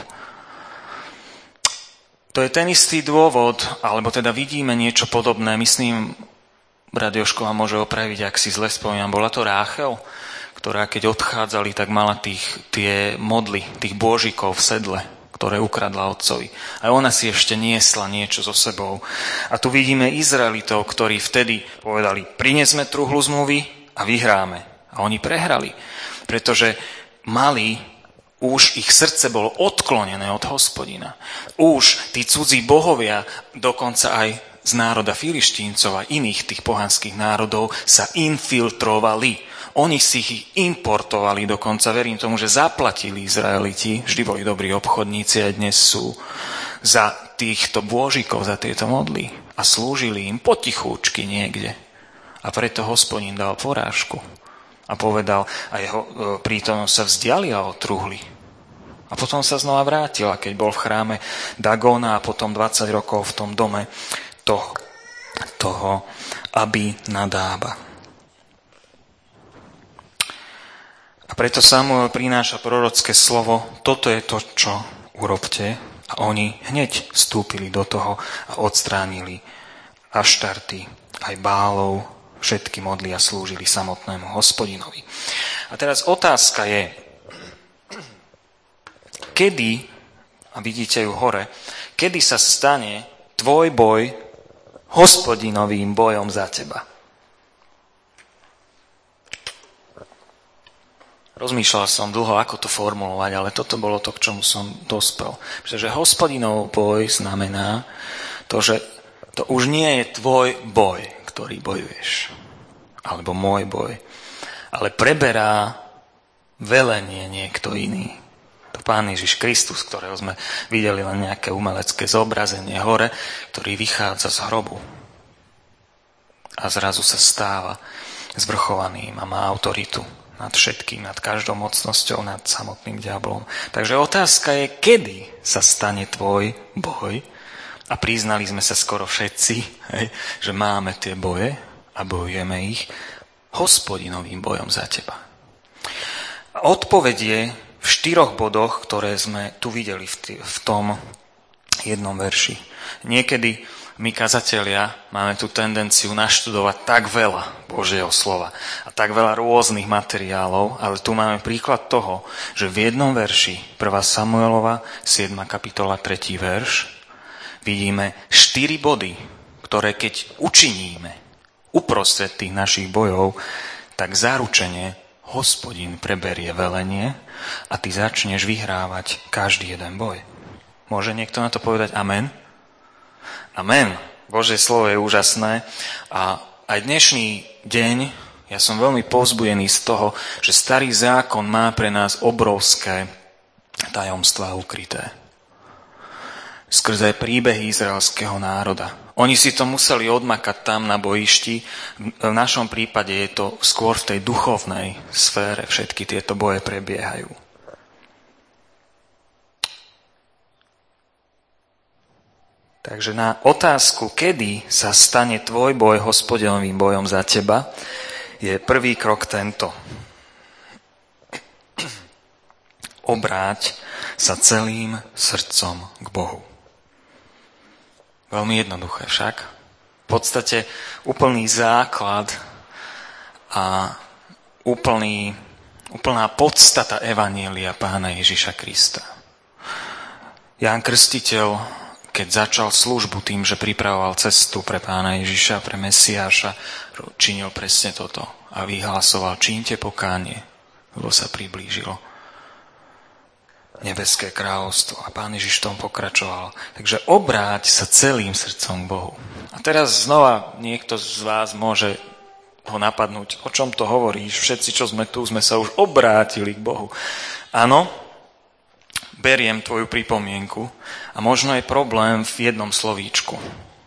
To je ten istý dôvod, alebo teda vidíme niečo podobné. Myslím, brat Jožko ma môže opraviť, ak si zle spomínam. Bola to Ráchel, ktorá keď odchádzali, tak mala tie modly, tých bôžikov v sedle, ktoré ukradla otcovi. A ona si ešte niesla niečo so sebou. A tu vidíme Izraelitov, ktorí vtedy povedali, prinesme truhlu zmluvy a vyhráme. A oni prehrali, pretože už ich srdce bolo odklonené od Hospodina. Už tí cudzí bohovia, dokonca aj z národa Filištíncov a iných tých pohanských národov, sa infiltrovali. Oni si ich importovali dokonca. Verím tomu, že zaplatili Izraeliti, vždy boli dobrí obchodníci a dnes sú, za týchto bôžikov, za tieto modly. A slúžili im potichúčky niekde. A preto Hospodin dal porážku. A povedal, a jeho prítomnosť sa vzdialila od truhly. A potom sa znova vrátila, keď bol v chráme Dagóna a potom 20 rokov v tom dome toho Abinadába. A preto Samuel prináša prorocké slovo, toto je to, čo urobte. A oni hneď vstúpili do toho a odstránili Aštarty, aj Bálov, všetky modly a slúžili samotnému Hospodinovi. A teraz otázka je, kedy, a vidíte ju hore, kedy sa stane tvoj boj Hospodinovým bojom za teba? Rozmýšľal som dlho, ako to formulovať, ale toto bolo to, k čomu som dospel. Pretože Hospodinov boj znamená to, že to už nie je tvoj boj, ktorý bojuješ, alebo môj boj, ale preberá velenie niekto iný. To Pán Ježiš Kristus, ktorého sme videli len nejaké umelecké zobrazenie hore, ktorý vychádza z hrobu a zrazu sa stáva zvrchovaným a má autoritu nad všetkým, nad každou mocnosťou, nad samotným diablom. Takže otázka je, kedy sa stane tvoj boj. A priznali sme sa skoro všetci, že máme tie boje a bojujeme ich Hospodinovým bojom za teba. A odpoveď je v 4 bodoch, ktoré sme tu videli v tom jednom verši. Niekedy my kazatelia máme tú tendenciu naštudovať tak veľa Božieho slova a tak veľa rôznych materiálov, ale tu máme príklad toho, že v jednom verši 1. Samuelova 7. kapitola 3. verš vidíme 4 body, ktoré keď učiníme uprostred tých našich bojov, tak zaručene Hospodin preberie velenie a ty začneš vyhrávať každý jeden boj. Môže niekto na to povedať amen? Amen. Božie slovo je úžasné a aj dnešný deň ja som veľmi povzbudený z toho, že starý zákon má pre nás obrovské tajomstvá ukryté. Skrze príbehy izraelského národa. Oni si to museli odmakať tam na bojišti. V našom prípade je to skôr v tej duchovnej sfére. Všetky tieto boje prebiehajú. Takže na otázku, kedy sa stane tvoj boj Hospodinovým bojom za teba, je prvý krok tento. Obráť sa celým srdcom k Bohu. Veľmi jednoduché však. V podstate úplný základ a úplná podstata evanjelia Pána Ježiša Krista. Ján Krstiteľ, keď začal službu tým, že pripravoval cestu pre Pána Ježiša, pre Mesiáša, činil presne toto a vyhlasoval: čínte pokánie, lebo sa priblížilo nebeské kráľovstvo. A Pán Ježiš tom pokračoval. Takže obráť sa celým srdcom k Bohu. A teraz znova niekto z vás môže ho napadnúť. O čom to hovoríš? Všetci, čo sme tu, sme sa už obrátili k Bohu. Áno, beriem tvoju pripomienku a možno je problém v jednom slovíčku.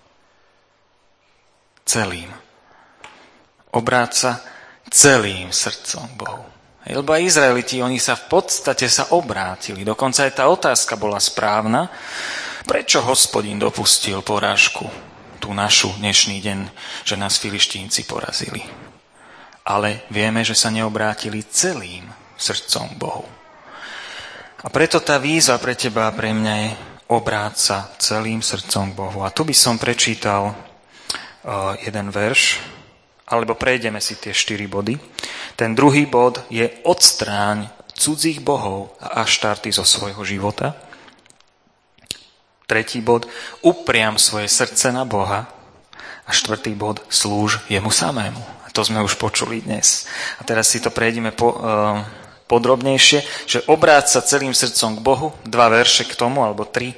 Celým. Obráť sa celým srdcom k Bohu. Lebo aj Izraeliti, oni sa v podstate sa obrátili. Dokonca aj tá otázka bola správna. Prečo Hospodin dopustil porážku, tú našu dnešný deň, že nás Filištínci porazili? Ale vieme, že sa neobrátili celým srdcom k Bohu. A preto tá výzva pre teba a pre mňa je obráť sa celým srdcom k Bohu. A tu by som prečítal jeden verš, alebo prejdeme si tie 4 body. Ten druhý bod je odstráň cudzích bohov a aštarty zo svojho života. Tretí bod, upriam svoje srdce na Boha. A 4. bod, slúž jemu samému. A to sme už počuli dnes. A teraz si to prejdeme podrobnejšie, že obráť sa celým srdcom k Bohu. 2 verše k tomu, alebo 3,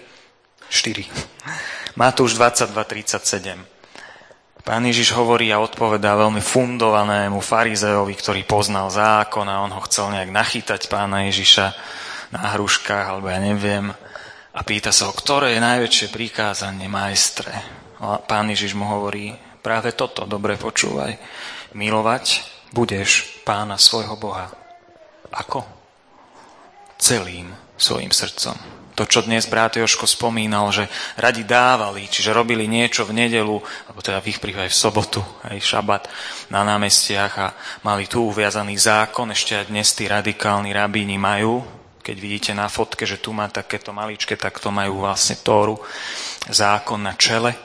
4. Matúš 22:37. Pán Ježiš hovorí a odpovedá veľmi fundovanému farizeovi, ktorý poznal zákon a on ho chcel nejak nachytať Pána Ježiša na hruškách, alebo ja neviem. A pýta sa ho, ktoré je najväčšie prikázanie, majstre. A Pán Ježiš mu hovorí, práve toto, dobre počúvaj. Milovať budeš Pána svojho Boha. Ako? Celým svojim srdcom. To, čo dnes brat Jožko spomínal, že radi dávali, čiže robili niečo v nedeľu, alebo teda v ich prípade v sobotu, aj šabat na námestiach a mali tu uviazaný zákon, ešte aj dnes tí radikálni rabíni majú, keď vidíte na fotke, že tu má takéto maličké, tak to majú vlastne Tóru, zákon na čele,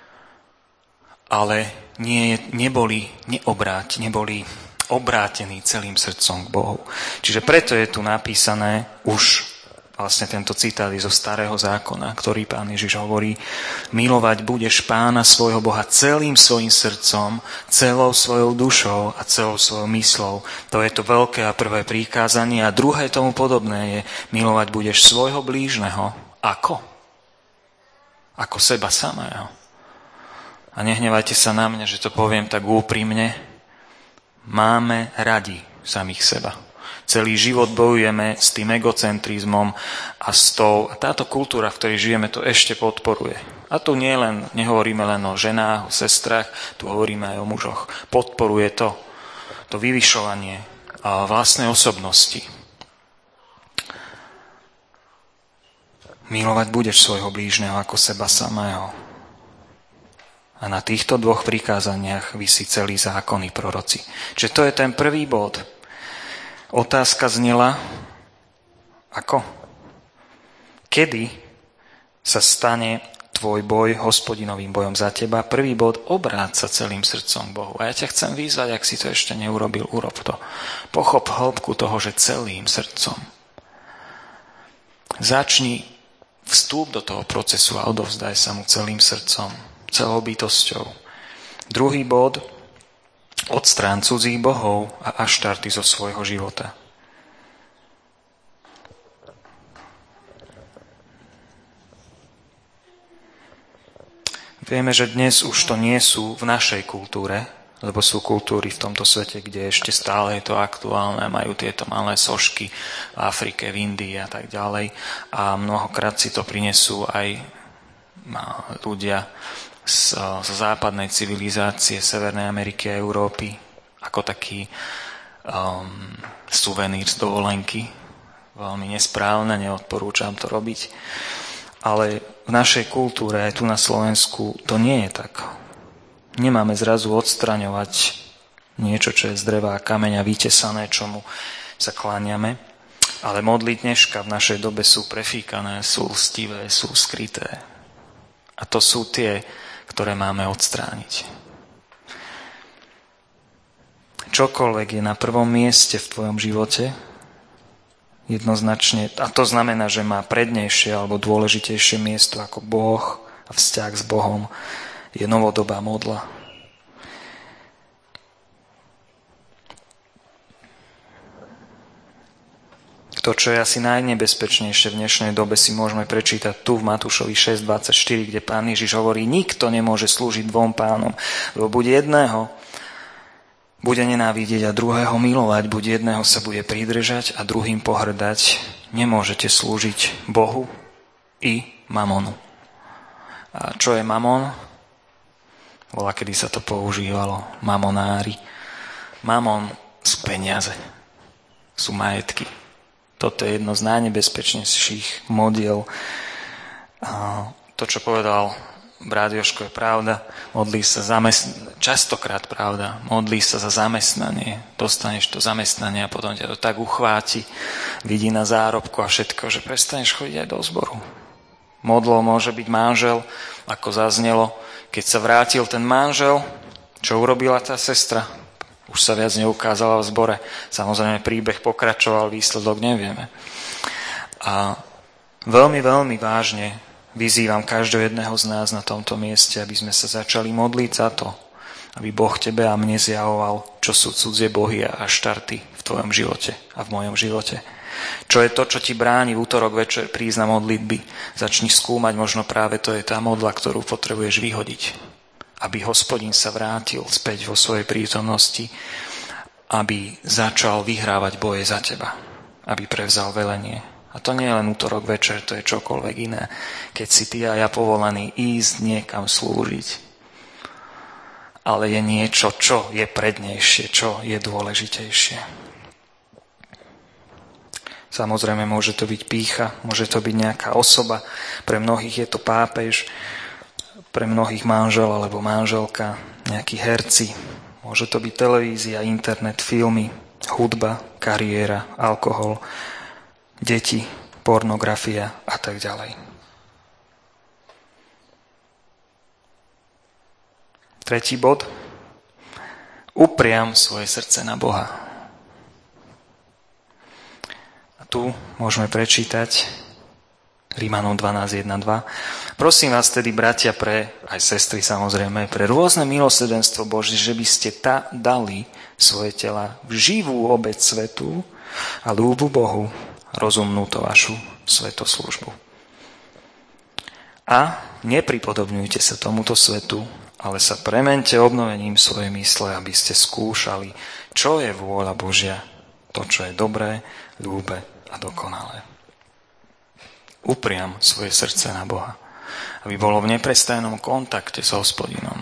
ale neboli obrátení celým srdcom k Bohu. Čiže preto je tu napísané už vlastne tento citát je zo Starého zákona, ktorý Pán Ježiš hovorí, milovať budeš Pána svojho Boha celým svojim srdcom, celou svojou dušou a celou svojou myslou. To je to veľké a prvé prikázanie. A druhé tomu podobné je, milovať budeš svojho blížneho. Ako? Ako seba samého. A nehnevajte sa na mňa, že to poviem tak úprimne. Máme radi samých seba. Celý život bojujeme s tým egocentrizmom a táto kultúra, v ktorej žijeme, to ešte podporuje. A tu nehovoríme len o ženách, o sestrách, tu hovoríme aj o mužoch. Podporuje to vyvyšovanie vlastnej osobnosti. Milovať budeš svojho blížneho ako seba samého. A na týchto 2 prikázaniach visí celý zákon i proroci. Čiže to je ten prvý bod. Otázka znela, ako? Kedy sa stane tvoj boj Hospodinovým bojom za teba? Prvý bod, obráť sa celým srdcom Bohu. A ja ťa chcem vyzvať, ak si to ešte neurobil, urob to. Pochop hĺbku toho, že celým srdcom. Začni vstúp do toho procesu a odovzdaj sa mu celým srdcom, celou bytosťou. Druhý bod, odstrán cudzích bohov a aštarty zo svojho života. Vieme, že dnes už to nie sú v našej kultúre, lebo sú kultúry v tomto svete, kde ešte stále je to aktuálne, majú tieto malé sošky v Afrike, v Indii a tak ďalej. A mnohokrát si to prinesú aj ľudia z západnej civilizácie Severnej Ameriky a Európy ako taký suvenír z dovolenky. Veľmi nesprávne, neodporúčam to robiť. Ale v našej kultúre, aj tu na Slovensku, to nie je tak. Nemáme zrazu odstraňovať niečo, čo je z dreva a kameňa vytesané, čomu sa kláňame. Ale modly dneška v našej dobe sú prefíkané, sú lstivé, sú skryté. A to sú tie, ktoré máme odstrániť. Čokoľvek je na prvom mieste v tvojom živote, jednoznačne, a to znamená, že má prednejšie alebo dôležitejšie miesto ako Boh a vzťah s Bohom, je novodobá modla. To, čo je asi najnebezpečnejšie v dnešnej dobe, si môžeme prečítať tu v Matúšovi 6.24, kde Pán Ježiš hovorí, nikto nemôže slúžiť dvom pánom, lebo buď jedného bude nenávidieť a druhého milovať, buď jedného sa bude pridržať a druhým pohrdať. Nemôžete slúžiť Bohu i mamonu. A čo je mamon? Bola, kedy sa to používalo. Mamonári. Mamon sú peniaze. Sú majetky. Toto je jedno z najnebezpečnejších modiel. To, čo povedal brat Jožko, je pravda. Modlí sa častokrát pravda. Modlí sa za zamestnanie. Dostaneš to zamestnanie a potom ťa to tak uchváti. Vidí na zárobku a všetko, že prestaneš chodiť aj do zboru. Modlou môže byť manžel, ako zaznelo. Keď sa vrátil ten manžel, čo urobila tá sestra? Už sa viac neukázala v zbore. Samozrejme, príbeh pokračoval, výsledok nevieme. A veľmi, veľmi vážne vyzývam každého jedného z nás na tomto mieste, aby sme sa začali modliť za to, aby Boh tebe a mne zjavoval, čo sú cudzie bohy a štarty v tvojom živote a v mojom živote. Čo je to, čo ti bráni v útorok večer prísť na modlitby. Začni skúmať, možno práve to je tá modla, ktorú potrebuješ vyhodiť. Aby Hospodin sa vrátil späť vo svojej prítomnosti, aby začal vyhrávať boje za teba, aby prevzal velenie. A to nie je len útorok večer, to je čokoľvek iné. Keď si ty a ja povolaní ísť niekam slúžiť. Ale je niečo, čo je prednejšie, čo je dôležitejšie. Samozrejme, môže to byť pýcha, môže to byť nejaká osoba. Pre mnohých je to pápež, pre mnohých manžel alebo manželka, nejakí herci. Môže to byť televízia, internet, filmy, hudba, kariéra, alkohol, deti, pornografia a tak ďalej. Tretí bod. Upriam svoje srdce na Boha. A tu môžeme prečítať Rímanom 12.1.2. Prosím vás tedy, bratia, aj sestry samozrejme, pre rôzne milosrdenstvo Božie, že by ste dali svoje tela v živú obeť svätú a ľúbu Bohu, rozumnú to vašu svetoslúžbu. A nepripodobňujte sa tomuto svetu, ale sa premente obnovením svojej mysle, aby ste skúšali, čo je vôľa Božia, to, čo je dobré, ľúbe a dokonalé. Upriam svoje srdce na Boha, aby bolo v neprestajnom kontakte s Hospodinom.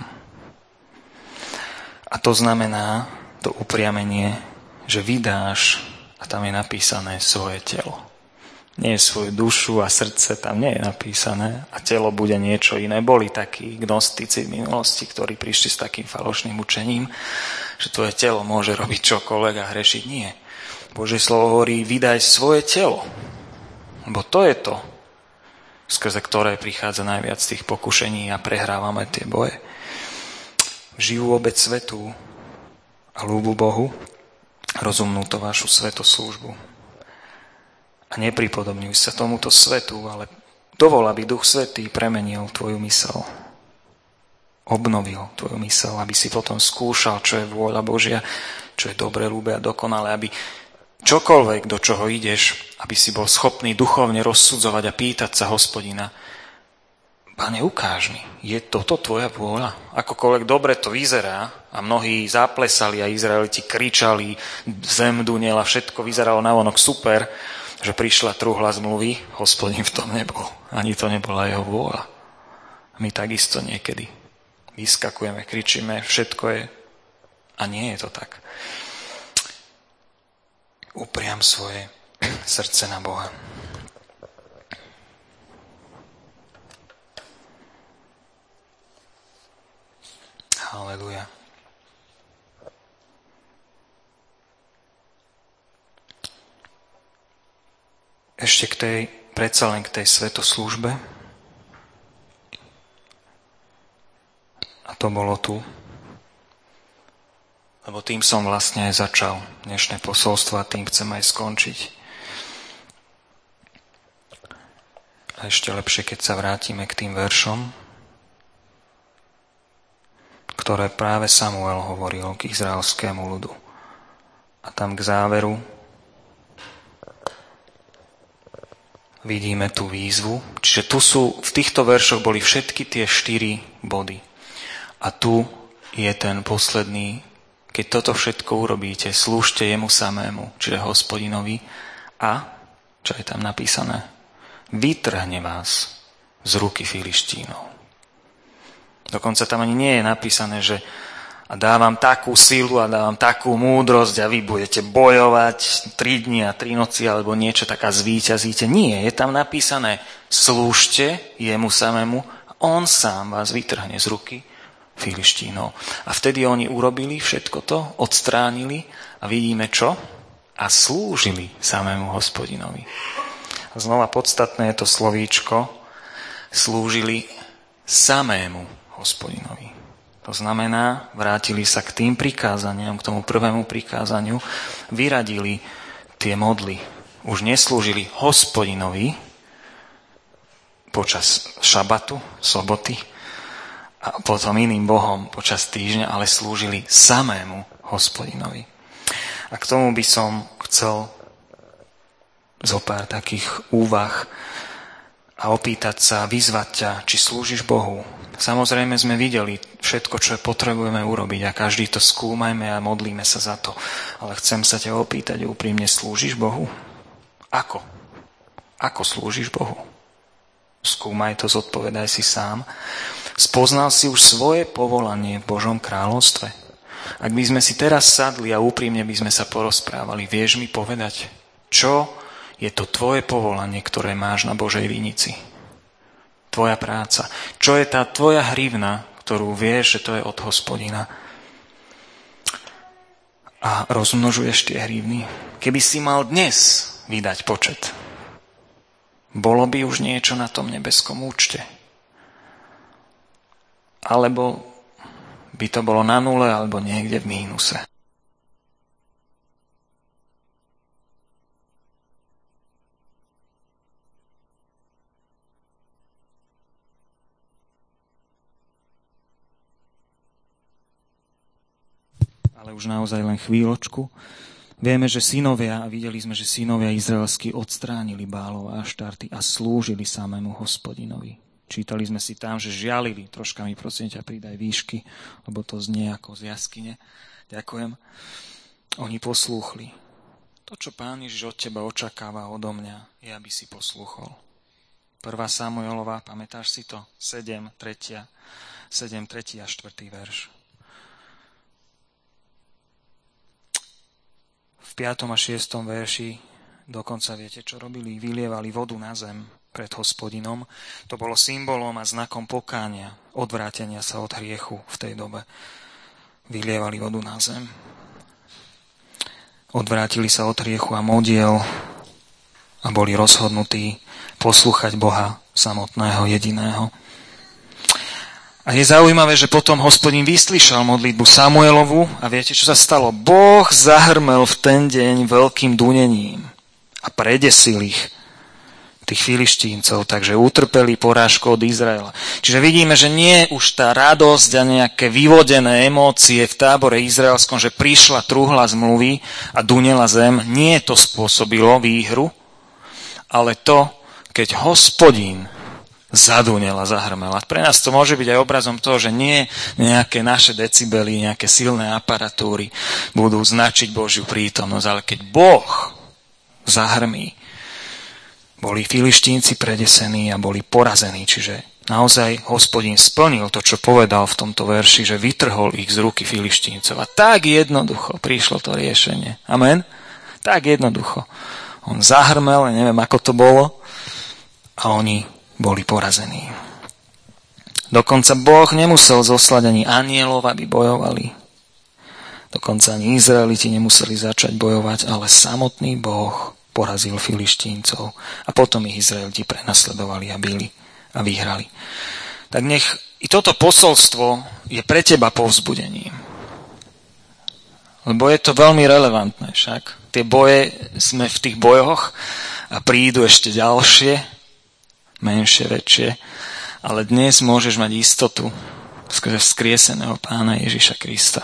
A to znamená, to upriamenie, že vydáš, a tam je napísané, svoje telo. Nie svoju dušu a srdce, tam nie je napísané. A telo bude niečo iné. Boli takí gnostici v minulosti, ktorí prišli s takým falošným učením, že tvoje telo môže robiť čokoľvek a hrešiť. Nie. Božie slovo hovorí, vydaj svoje telo. Lebo to je to, skrze ktoré prichádza najviac tých pokušení a prehrávame tie boje. Živú obeť svätú a ľúbu Bohu, rozumnú to vašu svetoslúžbu. A nepripodobňuj sa tomuto svetu, ale dovol, aby Duch Svätý premenil tvoju mysel. Obnovil tvoju mysel, aby si potom skúšal, čo je vôľa Božia, čo je dobre, ľúbe a dokonalé, aby čokoľvek, do čoho ideš, aby si bol schopný duchovne rozsudzovať a pýtať sa Hospodina, Pane, ukáž mi, je toto tvoja vôľa? Akokoľvek dobre to vyzerá a mnohí zaplesali a Izraeliti kričali, zem dunela, všetko vyzeralo navonok super, že prišla truhla zmluvy, Hospodin v tom nebol. Ani to nebola jeho vôľa. My takisto niekedy vyskakujeme, kričíme, všetko je a nie je to tak. Upriam svoje srdce na Boha. Halelujá. Ešte predsa len k tej svätoslúžbe. A to bolo tu. Lebo tým som vlastne aj začal dnešné posolstvo a tým chcem aj skončiť. A ešte lepšie, keď sa vrátime k tým veršom, ktoré práve Samuel hovoril k izraelskému ľudu. A tam k záveru vidíme tú výzvu. Čiže v týchto veršoch boli všetky tie 4 body. A tu je ten posledný, keď toto všetko urobíte, slúžte jemu samému, čiže Hospodinovi, a, čo je tam napísané, vytrhne vás z ruky Filištínov. Dokonca tam ani nie je napísané, že a dávam takú silu a dávam takú múdrosť a vy budete bojovať 3 dni a 3 noci alebo niečo taká zvíťazíte. Nie, je tam napísané slúžte jemu samému a on sám vás vytrhne z ruky Filištínov. A vtedy oni urobili všetko to, odstránili a vidíme čo? A slúžili samému Hospodinovi. A znova podstatné je to slovíčko slúžili samému Hospodinovi. To znamená, vrátili sa k tým prikázaniam, k tomu prvému prikázaniu, vyradili tie modly. Už neslúžili Hospodinovi počas šabatu, soboty a potom iným bohom počas týždňa, ale slúžili samému Hospodinovi. A k tomu by som chcel zo pár takých úvah a opýtať sa, vyzvať ťa, či slúžiš Bohu. Samozrejme sme videli všetko, čo potrebujeme urobiť a každý to skúmajme a modlíme sa za to. Ale chcem sa ťa opýtať úprimne, slúžiš Bohu? Ako? Ako slúžiš Bohu? Skúmaj to, zodpovedaj si sám. Spoznal si už svoje povolanie v Božom kráľovstve? Ak by sme si teraz sadli a úprimne by sme sa porozprávali, vieš mi povedať, čo je to tvoje povolanie, ktoré máš na Božej vinici? Tvoja práca. Čo je tá tvoja hrivna, ktorú vieš, že to je od Hospodina? A rozmnožuješ tie hrivny. Keby si mal dnes vydať počet, bolo by už niečo na tom nebeskom účte? Alebo by to bolo na nule, alebo niekde v mínuse? Ale už naozaj len chvíľočku. Vieme, že synovia, a videli sme, že synovia izraelskí odstránili Bálov a Aštarty a slúžili samému Hospodinovi. Čítali sme si tam, že žialili. Troška mi prosím ťa pridaj výšky, lebo to znie ako z jaskyne. Ďakujem. Oni poslúchli. To, čo Pán Ježiš od teba očakáva odo mňa, je, aby si poslúchol. 1. Samuelova, pamätáš si to? 7, 3. a 4. verš. V 5. a 6. verši dokonca viete, čo robili? Vylievali vodu na zem pred Hospodinom. To bolo symbolom a znakom pokánia, odvrátenia sa od hriechu v tej dobe. Vylievali vodu na zem. Odvrátili sa od hriechu a modiel a boli rozhodnutí poslúchať Boha samotného, jediného. A je zaujímavé, že potom Hospodin vyslyšal modlitbu Samuelovu a viete, čo sa stalo? Boh zahrmel v ten deň veľkým dunením a predesil ich, tých Filištíncov, takže utrpeli porážku od Izraela. Čiže vidíme, že nie už tá radosť a nejaké vyvodené emócie v tábore izraelskom, že prišla truhla zmluvy a dunela zem, nie to spôsobilo výhru, ale to, keď Hospodin zadúnel a zahrmel. A pre nás to môže byť aj obrazom toho, že nie nejaké naše decibely, nejaké silné aparatúry budú značiť Božiu prítomnosť, ale keď Boh zahrmí, boli Filištínci predesení a boli porazení, čiže naozaj Hospodin splnil to, čo povedal v tomto verši, že vytrhol ich z ruky Filištíncov. A tak jednoducho prišlo to riešenie. Amen? Tak jednoducho. On zahrmel, neviem ako to bolo, a oni boli porazení. Dokonca Boh nemusel zoslať ani anielov, aby bojovali. Dokonca ani Izraeliti nemuseli začať bojovať, ale samotný Boh porazil Filištíncov. A potom ich Izraeliti prenasledovali a bili a vyhrali. Tak nech i toto posolstvo je pre teba povzbudením. Lebo je to veľmi relevantné však. Tie boje, sme v tých bojoch a prídu ešte ďalšie, menšie, väčšie, ale dnes môžeš mať istotu skrze vzkrieseného Pána Ježiša Krista.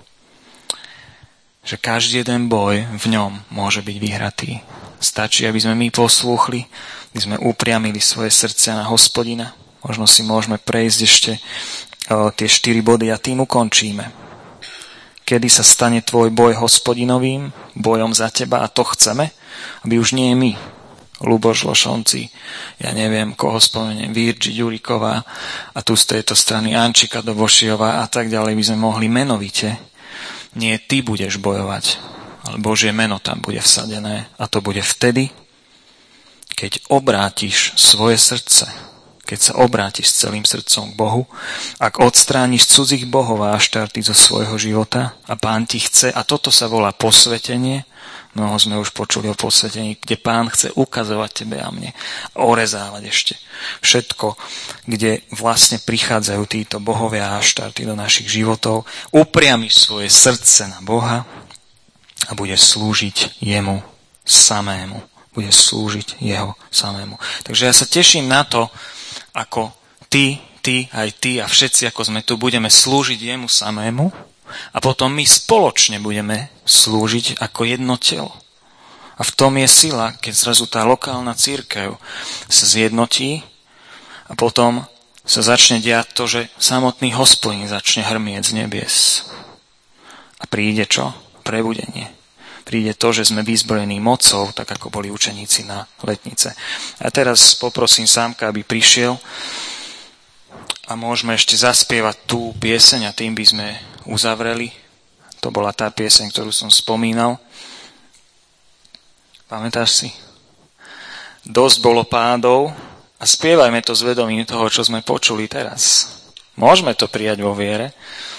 Že každý jeden boj v ňom môže byť vyhratý. Stačí, aby sme my poslúchli, aby sme upriamili svoje srdcia na Hospodina. Možno si môžeme prejsť ešte tie 4 body a tým ukončíme. Kedy sa stane tvoj boj Hospodinovým, bojom za teba, a to chceme, aby už nie my, Luboš Lošonci, ja neviem, koho spomeniem, Virgi Ďuriková a tu z tejto strany Ančika Dobošiová a tak ďalej by sme mohli menovite. Nie ty budeš bojovať, ale Božie meno tam bude vsadené a to bude vtedy, keď obrátiš svoje srdce, keď sa obrátiš celým srdcom k Bohu, ak odstrániš cudzích bohov a aštarty zo svojho života a Pán ti chce, a toto sa volá posvetenie. Mnoho sme už počuli o posvetení, kde Pán chce ukazovať tebe a mne, orezávať ešte všetko, kde vlastne prichádzajú títo bohovia a aštarty do našich životov. Upriamiš svoje srdce na Boha a bude slúžiť jemu samému. Bude slúžiť jeho samému. Takže ja sa teším na to, ako ty a všetci, ako sme tu, budeme slúžiť jemu samému. A potom my spoločne budeme slúžiť ako jedno telo. A v tom je sila, keď zrazu tá lokálna cirkev sa zjednotí a potom sa začne diať to, že samotný Hospodin začne hrmieť z nebies. A príde čo? Prebudenie. Príde to, že sme vyzbrojení mocou, tak ako boli učeníci na letnice. A teraz poprosím Sámka, aby prišiel a môžeme ešte zaspievať tú pieseň a tým by sme uzavreli. To bola tá pieseň, ktorú som spomínal. Pamätáš si? Dosť bolo pádov a spievajme to s vedomím toho, čo sme počuli teraz. Môžeme to prijať vo viere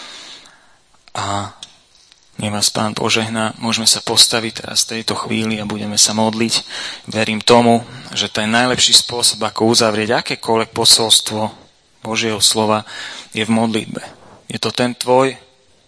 a nech vás Pán požehná. Môžeme sa postaviť teraz v tejto chvíli a budeme sa modliť. Verím tomu, že to je najlepší spôsob, ako uzavrieť akékoľvek posolstvo Božieho slova, je v modlitbe. Je to ten tvoj,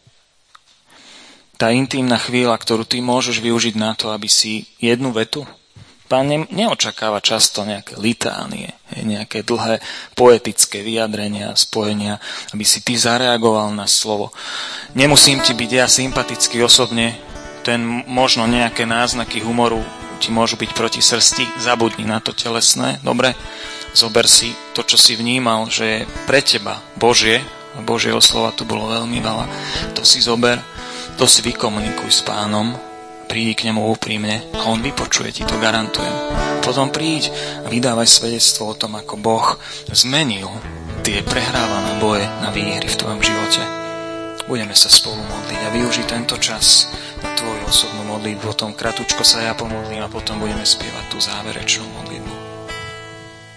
tá intímna chvíľa, ktorú ty môžeš využiť na to, aby si jednu vetu. Pán neočakáva často nejaké litánie, nejaké dlhé poetické vyjadrenia, spojenia, aby si ty zareagoval na slovo. Nemusím ti byť ja sympatický osobne, možno nejaké náznaky humoru ti môžu byť proti srsti, zabudni na to telesné, dobre? Zober si to, čo si vnímal, že je pre teba Božie, a Božieho slova tu bolo veľmi veľa, to si zober, to si vykomunikuj s Pánom, prídi k nemu úprimne a on vypočuje ti, to garantujem. Potom príď a vydávaj svedectvo o tom, ako Boh zmenil tie prehrávané boje na výhry v tvojom živote. Budeme sa spolu modliť a využiť tento čas na tvoju osobnú modlitbu. Potom kratučko sa ja pomodlím a potom budeme spievať tú záverečnú modlitbu.